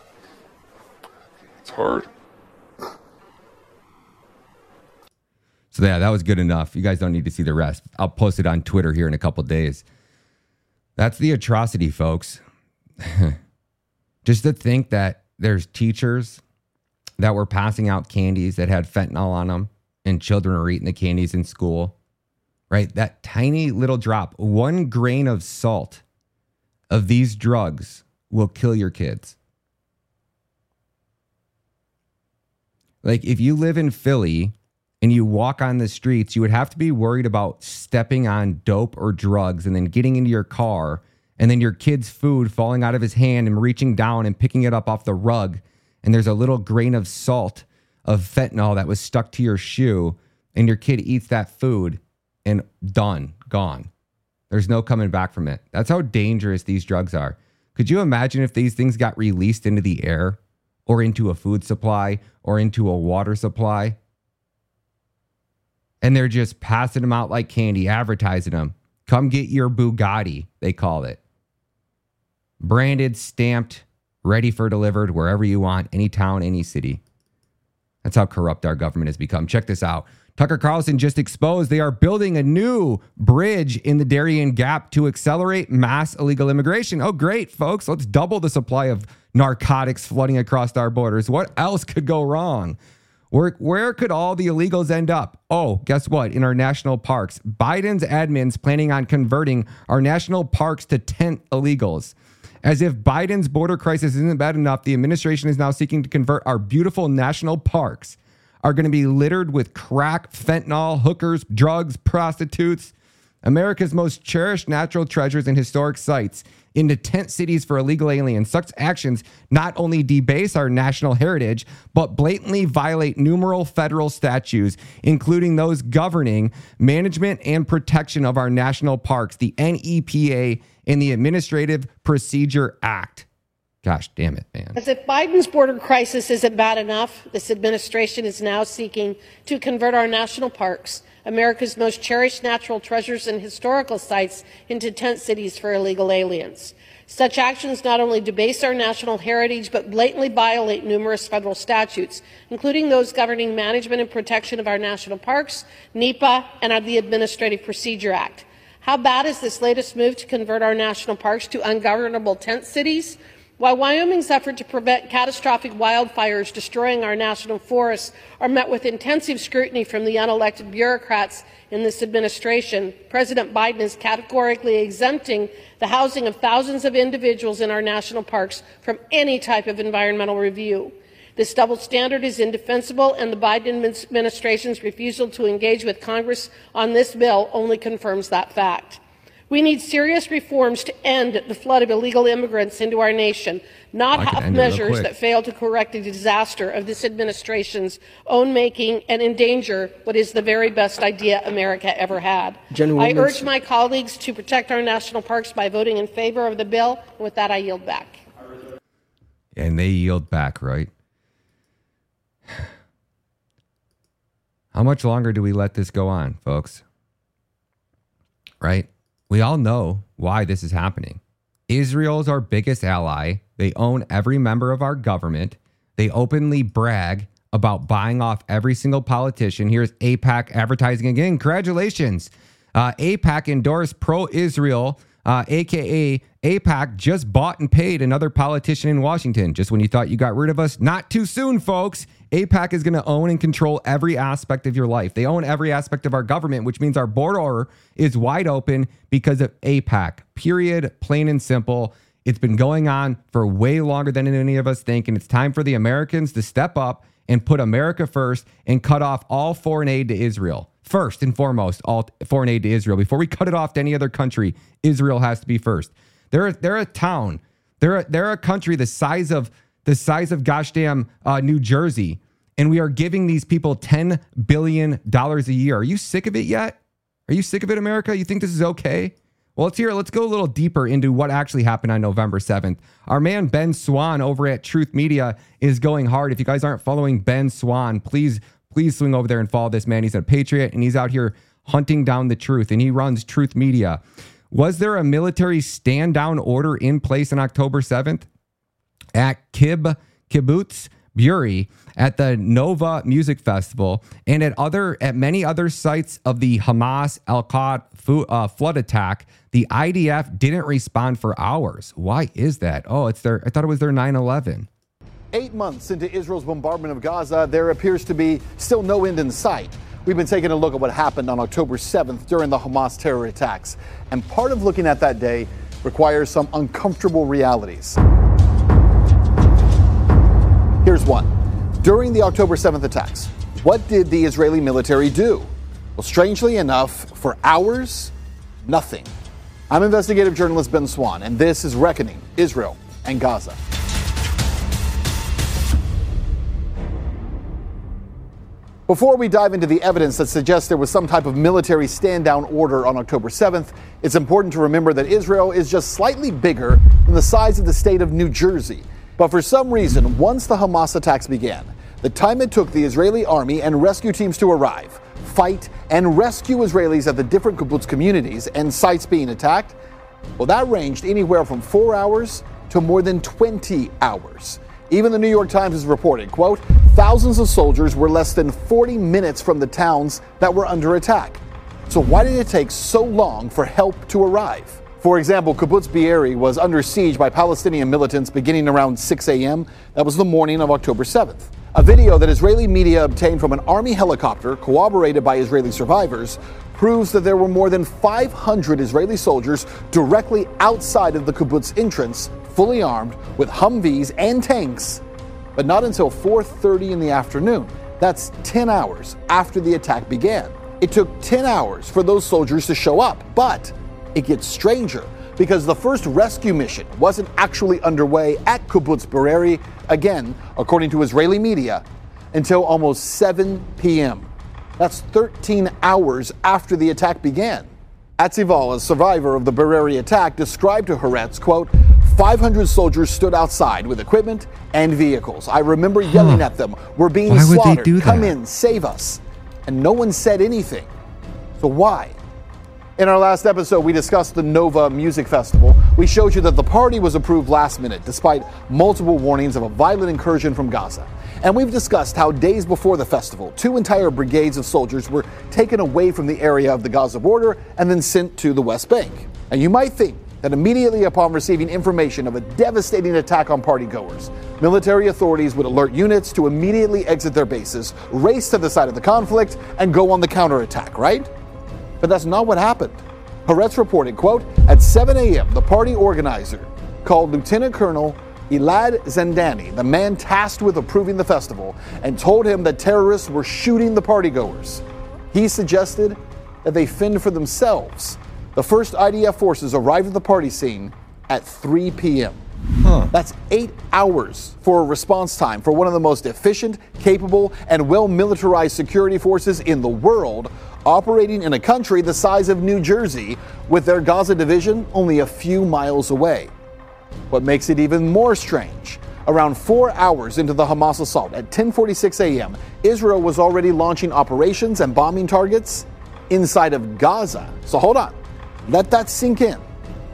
It's hard. So yeah, that was good enough. You guys don't need to see the rest. I'll post it on Twitter here in a couple days. That's the atrocity, folks. Just to think that there's teachers that were passing out candies that had fentanyl on them and children were eating the candies in school, right? That tiny little drop, one grain of salt of these drugs will kill your kids. Like if you live in Philly and you walk on the streets, you would have to be worried about stepping on dope or drugs and then getting into your car and then your kid's food falling out of his hand and reaching down and picking it up off the rug. And there's a little grain of salt of fentanyl that was stuck to your shoe and your kid eats that food and done, gone. There's no coming back from it. That's how dangerous these drugs are. Could you imagine if these things got released into the air or into a food supply or into a water supply? And they're just passing them out like candy, advertising them. Come get your Bugatti, they call it. Branded, stamped, ready for delivered wherever you want, any town, any city. That's how corrupt our government has become. Check this out. Tucker Carlson just exposed they are building a new bridge in the Darien Gap to accelerate mass illegal immigration. Oh, great, folks. Let's double the supply of narcotics flooding across our borders. What else could go wrong? Where, where could all the illegals end up? Oh, guess what? In our national parks. Biden's admin's planning on converting our national parks to tent illegals. As if Biden's border crisis isn't bad enough, the administration is now seeking to convert our beautiful national parks are going to be littered with crack, fentanyl, hookers, drugs, prostitutes, America's most cherished natural treasures and historic sites into tent cities for illegal aliens. Such actions not only debase our national heritage, but blatantly violate numerous federal statutes, including those governing management and protection of our national parks, the N E P A, and the Administrative Procedure Act. Gosh damn it, man. As if Biden's border crisis isn't bad enough, this administration is now seeking to convert our national parks, America's most cherished natural treasures and historical sites, into tent cities for illegal aliens. Such actions not only debase our national heritage, but blatantly violate numerous federal statutes, including those governing management and protection of our national parks, NEPA, and the Administrative Procedure Act. How bad is this latest move to convert our national parks to ungovernable tent cities? While Wyoming's effort to prevent catastrophic wildfires destroying our national forests are met with intensive scrutiny from the unelected bureaucrats in this administration, President Biden is categorically exempting the housing of thousands of individuals in our national parks from any type of environmental review. This double standard is indefensible, and the Biden administration's refusal to engage with Congress on this bill only confirms that fact. We need serious reforms to end the flood of illegal immigrants into our nation, not half measures that fail to correct the disaster of this administration's own making and endanger what is the very best idea America ever had. I urge my colleagues to protect our national parks by voting in favor of the bill. And with that, I yield back. And they yield back, right? How much longer do we let this go on, folks? Right? We all know why this is happening. Israel is our biggest ally. They own every member of our government. They openly brag about buying off every single politician. Here's AIPAC advertising again. Congratulations. Uh, AIPAC endorsed pro-Israel, uh, a k a. AIPAC just bought and paid another politician in Washington. Just when you thought you got rid of us, not too soon, folks. AIPAC is going to own and control every aspect of your life. They own every aspect of our government, which means our border is wide open because of AIPAC. Period. Plain and simple. It's been going on for way longer than any of us think, and it's time for the Americans to step up and put America first and cut off all foreign aid to Israel. First and foremost, all foreign aid to Israel. Before we cut it off to any other country, Israel has to be first. They're, they're a town. They're, a, they're a country the size of the size of gosh damn uh, New Jersey. And we are giving these people ten billion dollars a year. Are you sick of it yet? Are you sick of it, America? You think this is okay? Well, let's hear it. Let's go a little deeper into what actually happened on November seventh. Our man, Ben Swann, over at Truth Media is going hard. If you guys aren't following Ben Swann, please, please swing over there and follow this man. He's a patriot, and he's out here hunting down the truth, and he runs Truth Media. Was there a military stand-down order in place on October seventh? At Kib, Kibbutz Buri, at the Nova Music Festival, and at other at many other sites of the Hamas Al-Qad uh, flood attack, the I D F didn't respond for hours. Why is that? Oh, it's their. I thought it was their nine eleven. Eight months into Israel's bombardment of Gaza, there appears to be still no end in sight. We've been taking a look at what happened on October seventh during the Hamas terror attacks, and part of looking at that day requires some uncomfortable realities. Here's one. During the October seventh attacks, what did the Israeli military do? Well, strangely enough, for hours, nothing. I'm investigative journalist Ben Swann, and this is Reckoning, Israel and Gaza. Before we dive into the evidence that suggests there was some type of military stand-down order on October seventh, it's important to remember that Israel is just slightly bigger than the size of the state of New Jersey. But for some reason, once the Hamas attacks began, the time it took the Israeli army and rescue teams to arrive, fight, and rescue Israelis at the different kibbutz communities and sites being attacked, well, that ranged anywhere from four hours to more than twenty hours. Even the New York Times has reported, quote, thousands of soldiers were less than forty minutes from the towns that were under attack. So why did it take so long for help to arrive? For example, Kibbutz Be'eri was under siege by Palestinian militants beginning around six a.m. That was the morning of October seventh. A video that Israeli media obtained from an army helicopter, corroborated by Israeli survivors, proves that there were more than five hundred Israeli soldiers directly outside of the kibbutz entrance, fully armed with Humvees and tanks, but not until four thirty in the afternoon. That's ten hours after the attack began. It took ten hours for those soldiers to show up, but it gets stranger because the first rescue mission wasn't actually underway at Kibbutz Be'eri, again, according to Israeli media, until almost seven p.m. That's thirteen hours after the attack began. Atzival, a survivor of the Be'eri attack, described to Haaretz, quote, five hundred soldiers stood outside with equipment and vehicles. I remember yelling huh. at them, we're being why slaughtered, would they do come that? in, save us. And no one said anything. So why? In our last episode, we discussed the Nova Music Festival. We showed you that the party was approved last minute, despite multiple warnings of a violent incursion from Gaza. And we've discussed how days before the festival, two entire brigades of soldiers were taken away from the area of the Gaza border and then sent to the West Bank. And you might think that immediately upon receiving information of a devastating attack on partygoers, military authorities would alert units to immediately exit their bases, race to the site of the conflict, and go on the counterattack, right? But that's not what happened. Haaretz reported, quote, at seven a.m., the party organizer called Lieutenant Colonel Elad Zandani, the man tasked with approving the festival, and told him that terrorists were shooting the partygoers. He suggested that they fend for themselves. The first I D F forces arrived at the party scene at three p.m. Huh. That's eight hours for a response time for one of the most efficient, capable, and well-militarized security forces in the world, operating in a country the size of New Jersey, with their Gaza division only a few miles away. What makes it even more strange, around four hours into the Hamas assault at ten forty-six a.m., Israel was already launching operations and bombing targets inside of Gaza. So hold on, let that sink in.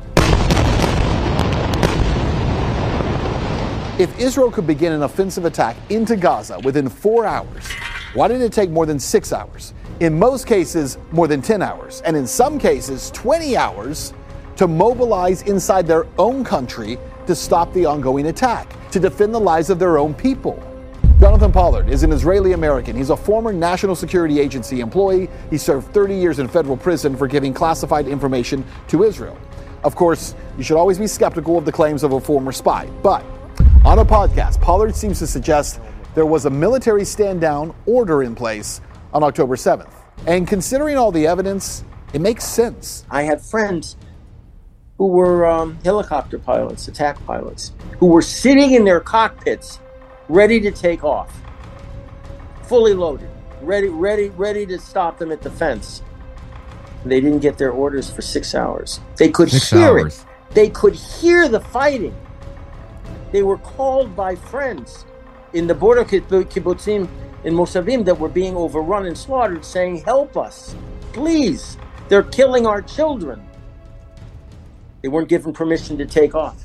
If Israel could begin an offensive attack into Gaza within four hours, why did it take more than six hours? In most cases, more than ten hours, and in some cases, twenty hours to mobilize inside their own country to stop the ongoing attack, to defend the lives of their own people. Jonathan Pollard is an Israeli American. He's a former National Security Agency employee. He served thirty years in federal prison for giving classified information to Israel. Of course, you should always be skeptical of the claims of a former spy, but on a podcast, Pollard seems to suggest there was a military stand-down order in place on October seventh. And considering all the evidence, it makes sense. I had friends who were um, helicopter pilots, attack pilots, who were sitting in their cockpits, ready to take off, fully loaded, ready, ready, ready to stop them at the fence. They didn't get their orders for six hours. They could Six hear hours. it. They could hear the fighting. They were called by friends in the border kibbutzim in Mosavim that were being overrun and slaughtered, saying, "Help us, please! They're killing our children." They weren't given permission to take off.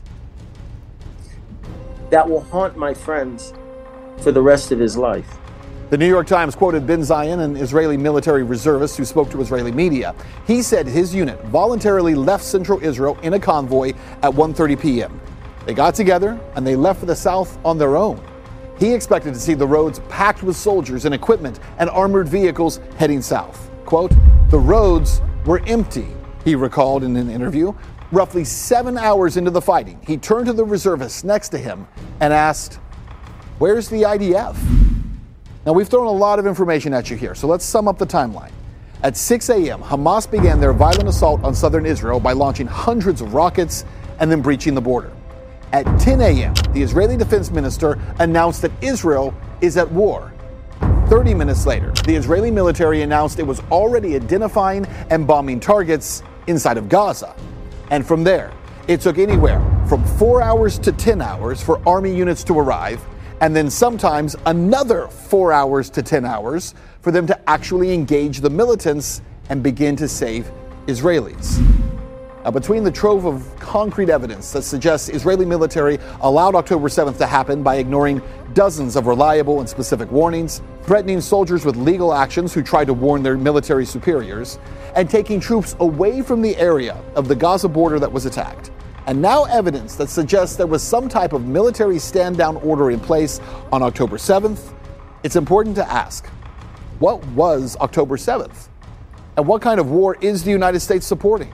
That will haunt my friends for the rest of his life. The New York Times quoted Ben Zion, an Israeli military reservist who spoke to Israeli media. He said his unit voluntarily left central Israel in a convoy at one thirty p.m. They got together and they left for the south on their own. He expected to see the roads packed with soldiers and equipment and armored vehicles heading south. Quote, the roads were empty, he recalled in an interview. Roughly seven hours into the fighting, he turned to the reservists next to him and asked, "Where's the I D F?" Now, we've thrown a lot of information at you here, so let's sum up the timeline. At six a.m., Hamas began their violent assault on southern Israel by launching hundreds of rockets and then breaching the border. At ten a.m., the Israeli defense minister announced that Israel is at war. thirty minutes later, the Israeli military announced it was already identifying and bombing targets inside of Gaza. And from there, it took anywhere from four hours to ten hours for army units to arrive, and then sometimes another four hours to ten hours for them to actually engage the militants and begin to save Israelis. Now, between the trove of concrete evidence that suggests Israeli military allowed October seventh to happen by ignoring dozens of reliable and specific warnings, threatening soldiers with legal actions who tried to warn their military superiors, and taking troops away from the area of the Gaza border that was attacked, and now evidence that suggests there was some type of military stand-down order in place on October seventh, it's important to ask, what was October seventh? And what kind of war is the United States supporting?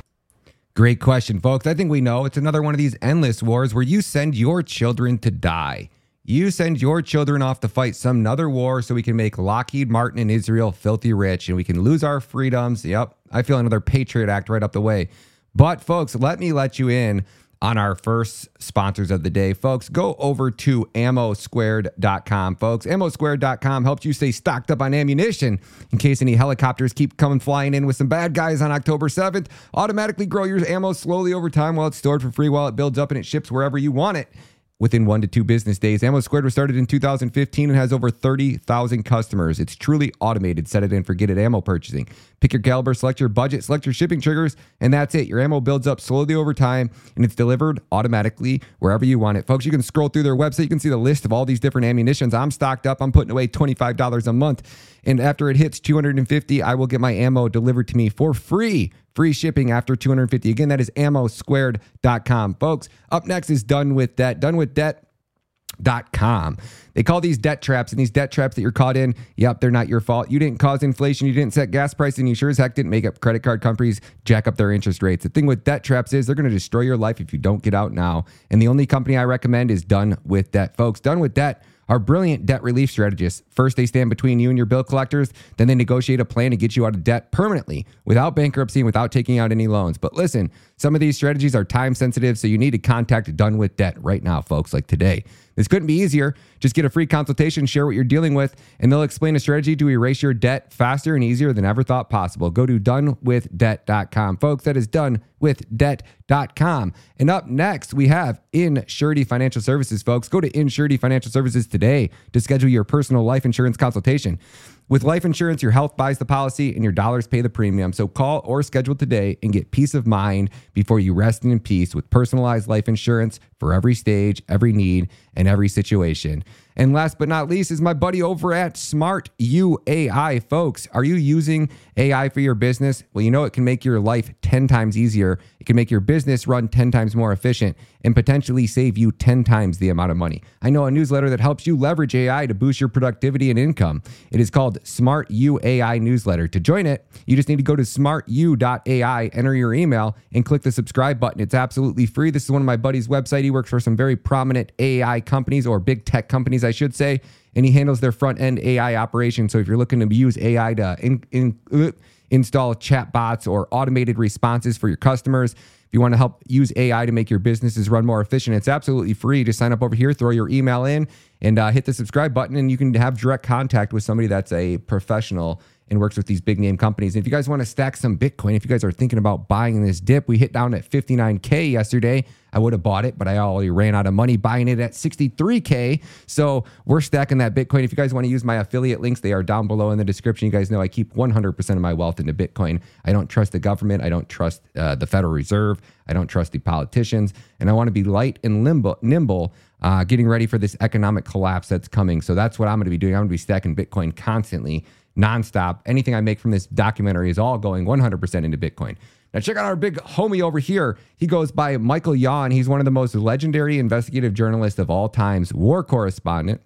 Great question, folks. I think we know it's another one of these endless wars where you send your children to die. You send your children off to fight some other war so we can make Lockheed Martin and Israel filthy rich and we can lose our freedoms. Yep, I feel another Patriot Act right up the way. But, folks, let me let you in on our first sponsors of the day. Folks, go over to ammo squared dot com, folks. ammo squared dot com helps you stay stocked up on ammunition in case any helicopters keep coming flying in with some bad guys on October seventh. Automatically grow your ammo slowly over time while it's stored for free, while it builds up and it ships wherever you want it within one to two business days. Ammo Squared was started in two thousand fifteen and has over thirty thousand customers. It's truly automated, set it and forget it ammo purchasing. Pick your caliber, select your budget, select your shipping triggers, and that's it. Your ammo builds up slowly over time, and it's delivered automatically wherever you want it. Folks, you can scroll through their website. You can see the list of all these different ammunitions. I'm stocked up. I'm putting away twenty-five dollars a month And after it hits two hundred fifty, I will get my ammo delivered to me for free. Free shipping after two hundred fifty. Again, that is ammo squared dot com. Folks, up next is Done With Debt. Done With Debt. Dot com. They call these debt traps, and these debt traps that you're caught in, yep, they're not your fault. You didn't cause inflation, you didn't set gas prices, and you sure as heck didn't make up credit card companies jack up their interest rates. The thing with debt traps is they're going to destroy your life if you don't get out now. And the only company I recommend is Done With Debt. Folks, Done With Debt are brilliant debt relief strategists. First, they stand between you and your bill collectors. Then they negotiate a plan to get you out of debt permanently without bankruptcy and without taking out any loans. But listen, some of these strategies are time sensitive, so you need to contact Done With Debt right now, folks, like today. This couldn't be easier. Just get a free consultation, share what you're dealing with, and they'll explain a strategy to erase your debt faster and easier than ever thought possible. Go to done with debt dot com. Folks, that is done with debt dot com. And up next, we have Insurity Financial Services, folks. Go to Insurity Financial Services today to schedule your personal life insurance consultation. With life insurance, your health buys the policy and your dollars pay the premium. So call or schedule today and get peace of mind before you rest in peace with personalized life insurance for every stage, every need, and every situation. And last but not least is my buddy over at Smart U A I. Folks, are you using A I for your business? Well, you know it can make your life ten times easier. It can make your business run ten times more efficient and potentially save you ten times the amount of money. I know a newsletter that helps you leverage A I to boost your productivity and income. It is called Smart U A I Newsletter. To join it, you just need to go to smart u dot a i, enter your email, and click the subscribe button. It's absolutely free. This is one of my buddy's website. He works for some very prominent A I companies, or big tech companies, I should say, and he handles their front-end A I operations. So if you're looking to use A I to in, in, uh, install chat bots or automated responses for your customers, if you want to help use A I to make your businesses run more efficient, it's absolutely free. Just sign up over here, throw your email in, and uh, hit the subscribe button, and you can have direct contact with somebody that's a professional and works with these big name companies. And if you guys want to stack some Bitcoin, if you guys are thinking about buying this dip, we hit down at fifty-nine K yesterday. I would have bought it, but I already ran out of money buying it at sixty-three K. So we're stacking that Bitcoin. If you guys want to use my affiliate links, they are down below in the description. You guys know I keep one hundred percent of my wealth into Bitcoin. I don't trust the government. I don't trust uh, the Federal Reserve. I don't trust the politicians. And I want to be light and limbo, nimble, uh, getting ready for this economic collapse that's coming. So that's what I'm going to be doing. I'm going to be stacking Bitcoin constantly, nonstop. Anything I make from this documentary is all going one hundred percent into Bitcoin. Now check out our big homie over here. He goes by Michael Yon. He's one of the most legendary investigative journalists of all times, war correspondent.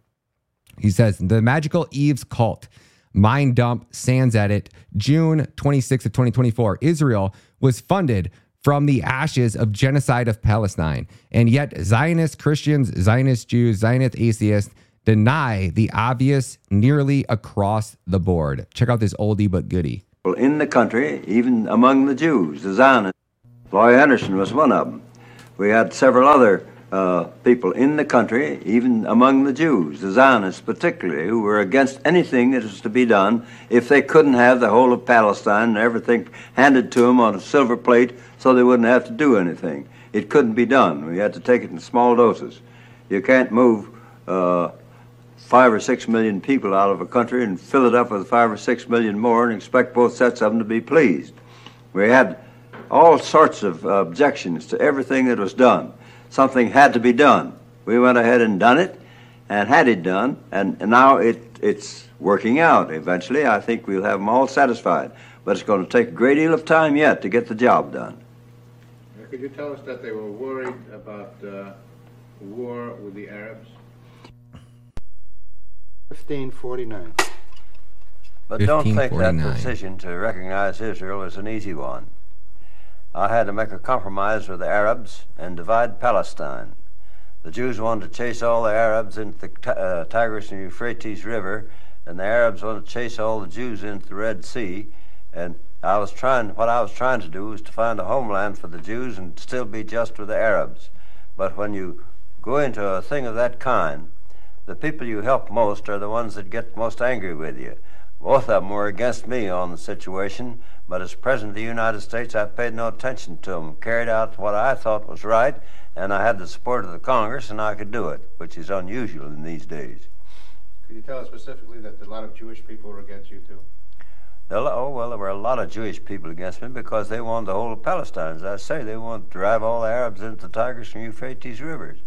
He says, The Magical Eves Cult, Mind Dump, Sans Edit, June twenty-sixth of twenty twenty-four. Israel was funded from the ashes of genocide of Palestine. And yet Zionist Christians, Zionist Jews, Zionist atheists deny the obvious nearly across the board. Check out this oldie but goodie. In the country, even among the Jews, the Zionists. Floyd Henderson was one of them. We had several other uh, people in the country, even among the Jews, the Zionists particularly, who were against anything that was to be done if they couldn't have the whole of Palestine and everything handed to them on a silver plate so they wouldn't have to do anything. It couldn't be done. We had to take it in small doses. You can't move uh, five or six million people out of a country and fill it up with five or six million more and expect both sets of them to be pleased. We had all sorts of uh, objections to everything that was done. Something had to be done. We went ahead and done it and had it done, and, and now it, it's working out. Eventually, I think we'll have them all satisfied, but it's going to take a great deal of time yet to get the job done. Could you tell us that they were worried about uh, war with the Arabs? fifteen forty-nine. But don't think that decision to recognize Israel is an easy one. I had to make a compromise with the Arabs and divide Palestine. The Jews wanted to chase all the Arabs into the uh, Tigris and Euphrates River, and the Arabs wanted to chase all the Jews into the Red Sea. And I was trying, what I was trying to do was to find a homeland for the Jews and still be just with the Arabs. But when you go into a thing of that kind, the people you help most are the ones that get most angry with you. Both of them were against me on the situation, but as President of the United States, I paid no attention to them, carried out what I thought was right, and I had the support of the Congress, and I could do it, which is unusual in these days. Could you tell us specifically that a lot of Jewish people were against you, too? Oh, well, there were a lot of Jewish people against me because they wanted the whole of Palestine. As I say, they wanted to drive all the Arabs into the Tigris and Euphrates rivers.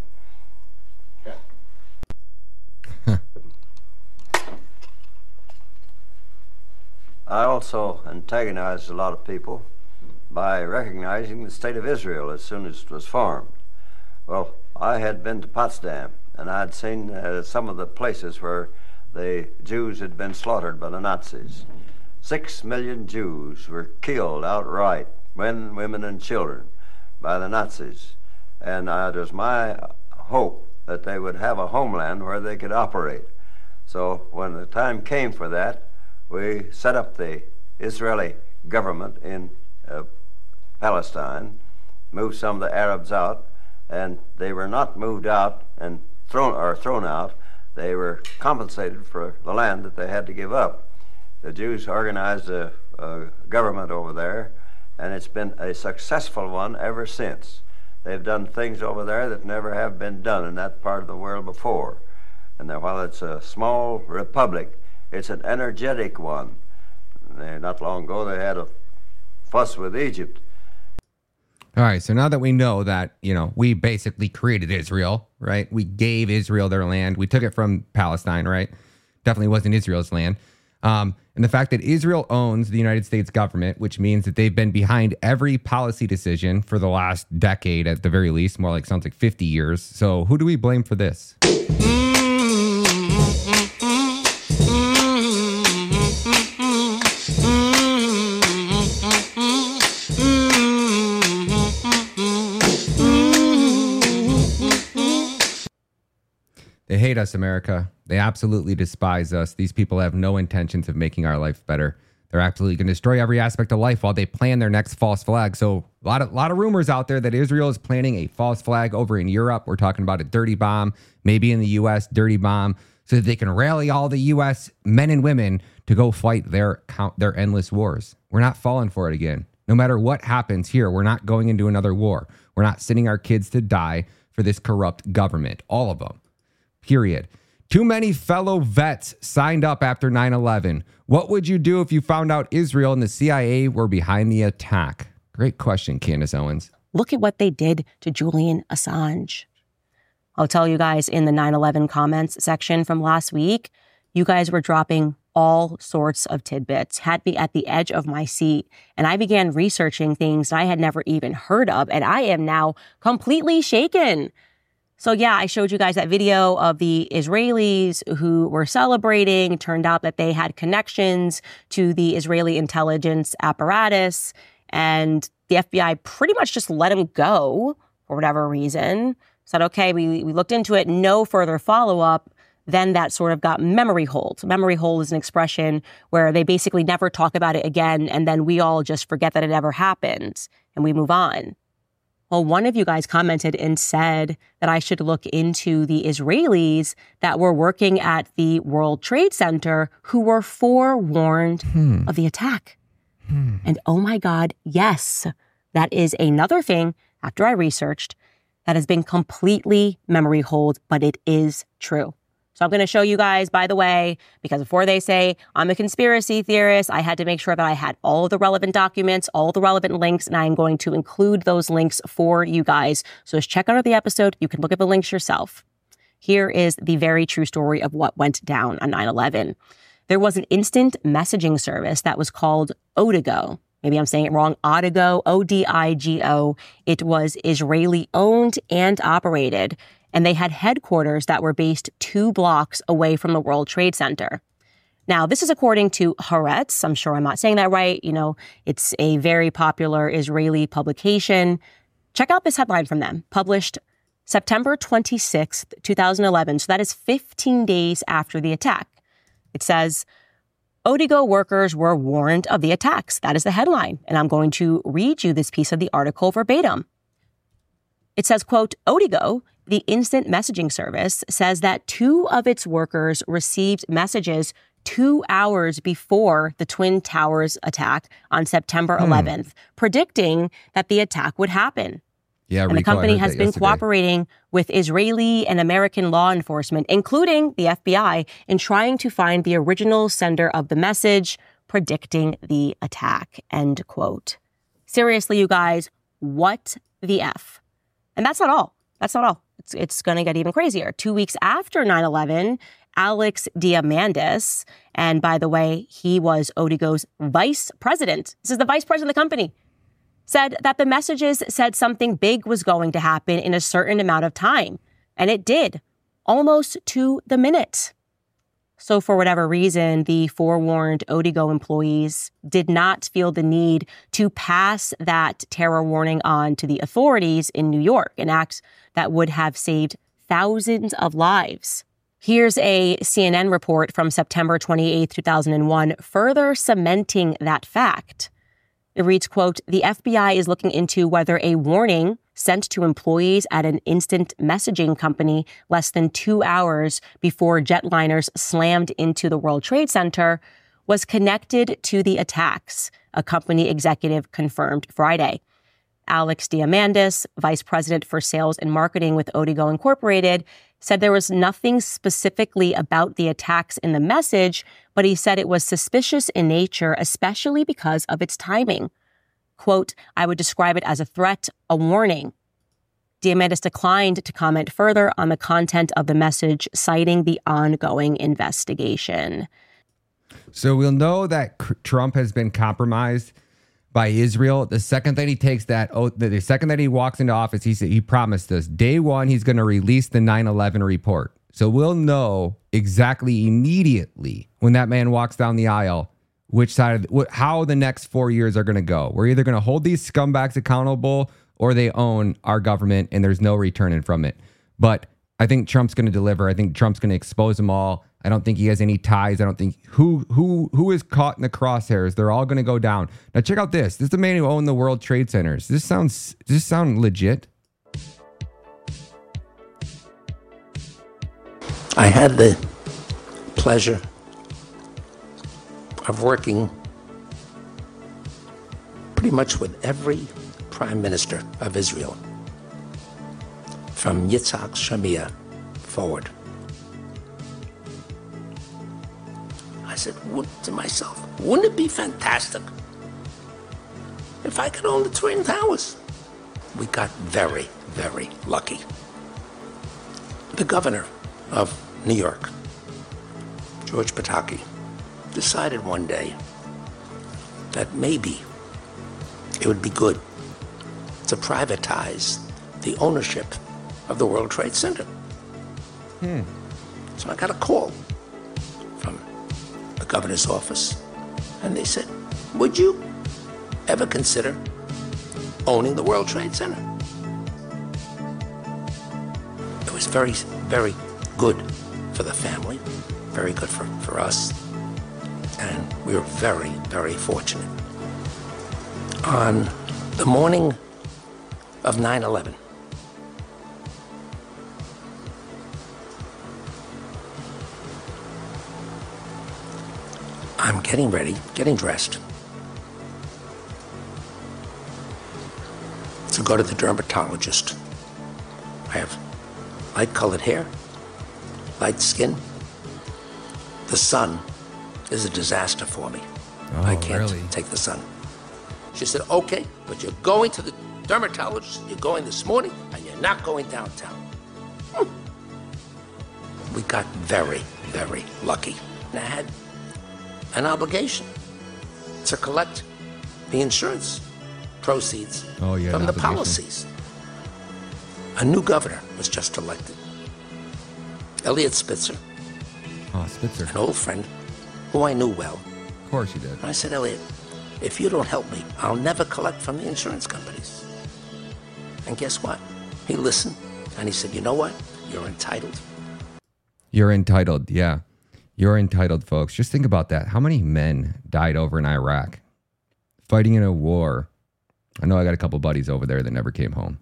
I also antagonized a lot of people by recognizing the State of Israel as soon as it was formed. Well, I had been to Potsdam, and I had seen uh, some of the places where the Jews had been slaughtered by the Nazis. Six million Jews were killed outright, men, women, and children, by the Nazis. And uh, it was my hope that they would have a homeland where they could operate. So when the time came for that, we set up the Israeli government in uh, Palestine, moved some of the Arabs out, and they were not moved out and thrown or thrown out. They were compensated for the land that they had to give up. The Jews organized a, a government over there, and it's been a successful one ever since. They've done things over there that never have been done in that part of the world before. And then while it's a small republic, it's an energetic one. They, not long ago, they had a fuss with Egypt. All right, so now that we know that, you know, we basically created Israel, right? We gave Israel their land. We took it from Palestine, right? Definitely wasn't Israel's land. Um, and the fact that Israel owns the United States government, which means that they've been behind every policy decision for the last decade, at the very least, more like sounds like fifty years. So who do we blame for this? They hate us, America. They absolutely despise us. These people have no intentions of making our life better. They're absolutely going to destroy every aspect of life while they plan their next false flag. So a lot of, lot of rumors out there that Israel is planning a false flag over in Europe. We're talking about a dirty bomb, maybe in the U S, dirty bomb, so that they can rally all the U S men and women to go fight their, their endless wars. We're not falling for it again. No matter what happens here, we're not going into another war. We're not sending our kids to die for this corrupt government. All of them. Period. Too many fellow vets signed up after nine eleven. What would you do if you found out Israel and the C I A were behind the attack? Great question, Candace Owens. Look at what they did to Julian Assange. I'll tell you guys in the nine eleven comments section from last week, you guys were dropping all sorts of tidbits, had me at the edge of my seat, and I began researching things I had never even heard of, and I am now completely shaken. So yeah, I showed you guys that video of the Israelis who were celebrating. It turned out that they had connections to the Israeli intelligence apparatus, and the F B I pretty much just let him go for whatever reason. Said, okay, we, we looked into it, no further follow-up. Then that sort of got memory hold. Memory hold is an expression where they basically never talk about it again, and then we all just forget that it ever happened, and we move on. Well, one of you guys commented and said that I should look into the Israelis that were working at the World Trade Center who were forewarned hmm. of the attack. Hmm. And oh my God, yes, that is another thing, after I researched, that has been completely memory hold, but it is true. So I'm going to show you guys, by the way, because before they say I'm a conspiracy theorist, I had to make sure that I had all of the relevant documents, all the relevant links, and I'm going to include those links for you guys. So just check out the episode. You can look at the links yourself. Here is the very true story of what went down on nine eleven. There was an instant messaging service that was called Odigo. Maybe I'm saying it wrong. Odigo, O D I G O. It was Israeli owned and operated, and they had headquarters that were based two blocks away from the World Trade Center. Now, this is according to Haaretz. I'm sure I'm not saying that right. You know, it's a very popular Israeli publication. Check out this headline from them, published September twenty-sixth, twenty eleven. So that is fifteen days after the attack. It says, Odigo workers were warned of the attacks. That is the headline. And I'm going to read you this piece of the article verbatim. It says, quote, Odigo, the instant messaging service, says that two of its workers received messages two hours before the Twin Towers attack on September eleventh, hmm. predicting that the attack would happen. Yeah, and the company has been yesterday. cooperating with Israeli and American law enforcement, including the F B I, in trying to find the original sender of the message, predicting the attack, end quote. Seriously, you guys, what the F? And that's not all. That's not all. It's, it's going to get even crazier. Two weeks after nine eleven, Alex Diamandis, and by the way, he was Odigo's vice president. This is the vice president of the company. Said that the messages said something big was going to happen in a certain amount of time. And it did, almost to the minute. So for whatever reason, the forewarned Odigo employees did not feel the need to pass that terror warning on to the authorities in New York, an act that would have saved thousands of lives. Here's a C N N report from September twenty-eighth, two thousand one, further cementing that fact. It reads, quote, the F B I is looking into whether a warning sent to employees at an instant messaging company less than two hours before jetliners slammed into the World Trade Center was connected to the attacks, a company executive confirmed Friday. Alex Diamandis, vice president for sales and marketing with Odigo Incorporated, said there was nothing specifically about the attacks in the message, but he said it was suspicious in nature, especially because of its timing. Quote, I would describe it as a threat, a warning. Diamandis declined to comment further on the content of the message, citing the ongoing investigation. So we'll know that Trump has been compromised by Israel the second that he takes that oath, the second that he walks into office. He said he promised us day one he's going to release the nine eleven report. So we'll know exactly immediately when that man walks down the aisle which side of the, how the next four years are going to go. We're either going to hold these scumbags accountable or they own our government and there's no returning from it. But I think Trump's going to deliver. I think Trump's going to expose them all. I don't think he has any ties. I don't think who who who is caught in the crosshairs. They're all going to go down. Now check out this. This is the man who owned the World Trade Centers. This sounds does this sound legit? I had the pleasure of working pretty much with every prime minister of Israel, from Yitzhak Shamir forward. I said to myself, wouldn't it be fantastic if I could own the Twin Towers? We got very, very lucky. The governor of New York, George Pataki, decided one day that maybe it would be good to privatize the ownership of the World Trade Center. Hmm. So I got a call from the governor's office, and they said, would you ever consider owning the World Trade Center? It was very, very good for the family, very good for, for us, and we were very, very fortunate. On the morning of nine eleven, I'm getting ready, getting dressed to go to the dermatologist. I have light-colored hair, light skin. The sun is a disaster for me. Oh, I can't really? take the sun. She said, okay, but you're going to the dermatologist, you're going this morning, and you're not going downtown. Hmm. We got very, very lucky. And I had an obligation to collect the insurance proceeds Oh, yeah, from an the obligation. policies. A new governor was just elected. Elliot Spitzer, Oh, Spitzer. an old friend who I knew well. Of course you did. And I said, Elliot, if you don't help me, I'll never collect from the insurance companies. And guess what? He listened and he said, you know what? You're entitled. You're entitled. Yeah. You're entitled, folks. Just think about that. How many men died over in Iraq fighting in a war? I know I got a couple buddies over there that never came home.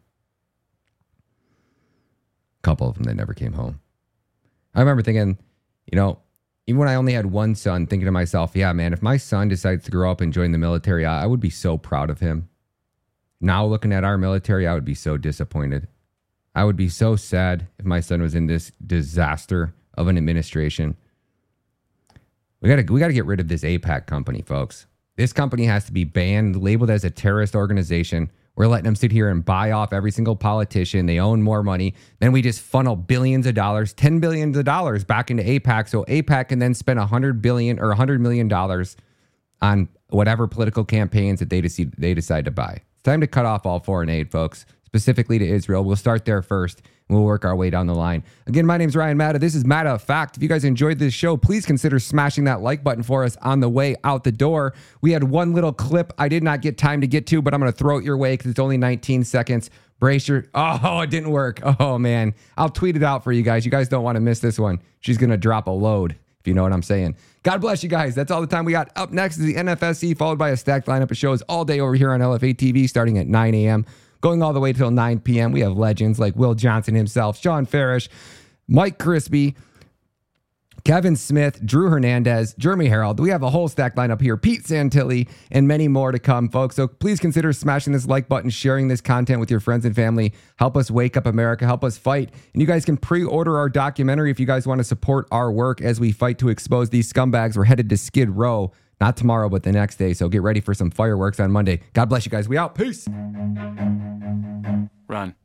A couple of them that never came home. I remember thinking, you know, even when I only had one son, thinking to myself, yeah, man, if my son decides to grow up and join the military, I I would be so proud of him. Now looking at our military, I would be so disappointed. I would be so sad if my son was in this disaster of an administration. We got to we got to get rid of this AIPAC company, folks. This company has to be banned, labeled as a terrorist organization. We're letting them sit here and buy off every single politician. They own more money. Then we just funnel billions of dollars, ten billions of dollars back into AIPAC. So AIPAC can then spend one hundred billion dollars or one hundred million dollars on whatever political campaigns that they decide, they decide to buy. It's time to cut off all foreign aid, folks, specifically to Israel. We'll start there first. We'll work our way down the line. Again, my name's Ryan Matta. This is Matta of Fact. If you guys enjoyed this show, please consider smashing that like button for us on the way out the door. We had one little clip I did not get time to get to, but I'm going to throw it your way because it's only nineteen seconds. Brace your... Oh, it didn't work. Oh, man. I'll tweet it out for you guys. You guys don't want to miss this one. She's going to drop a load, if you know what I'm saying. God bless you guys. That's all the time we got. Up next is the N F S C, followed by a stacked lineup of shows all day over here on L F A T V, starting at nine a.m., going all the way till nine p.m. We have legends like Will Johnson himself, Sean Farish, Mike Crispy, Kevin Smith, Drew Hernandez, Jeremy Harold. We have a whole stack lineup here, Pete Santilli, and many more to come, folks. So please consider smashing this like button, sharing this content with your friends and family. Help us wake up America. Help us fight. And you guys can pre-order our documentary if you guys want to support our work as we fight to expose these scumbags. We're headed to Skid Row. Not tomorrow, but the next day. So get ready for some fireworks on Monday. God bless you guys. We out. Peace. Run.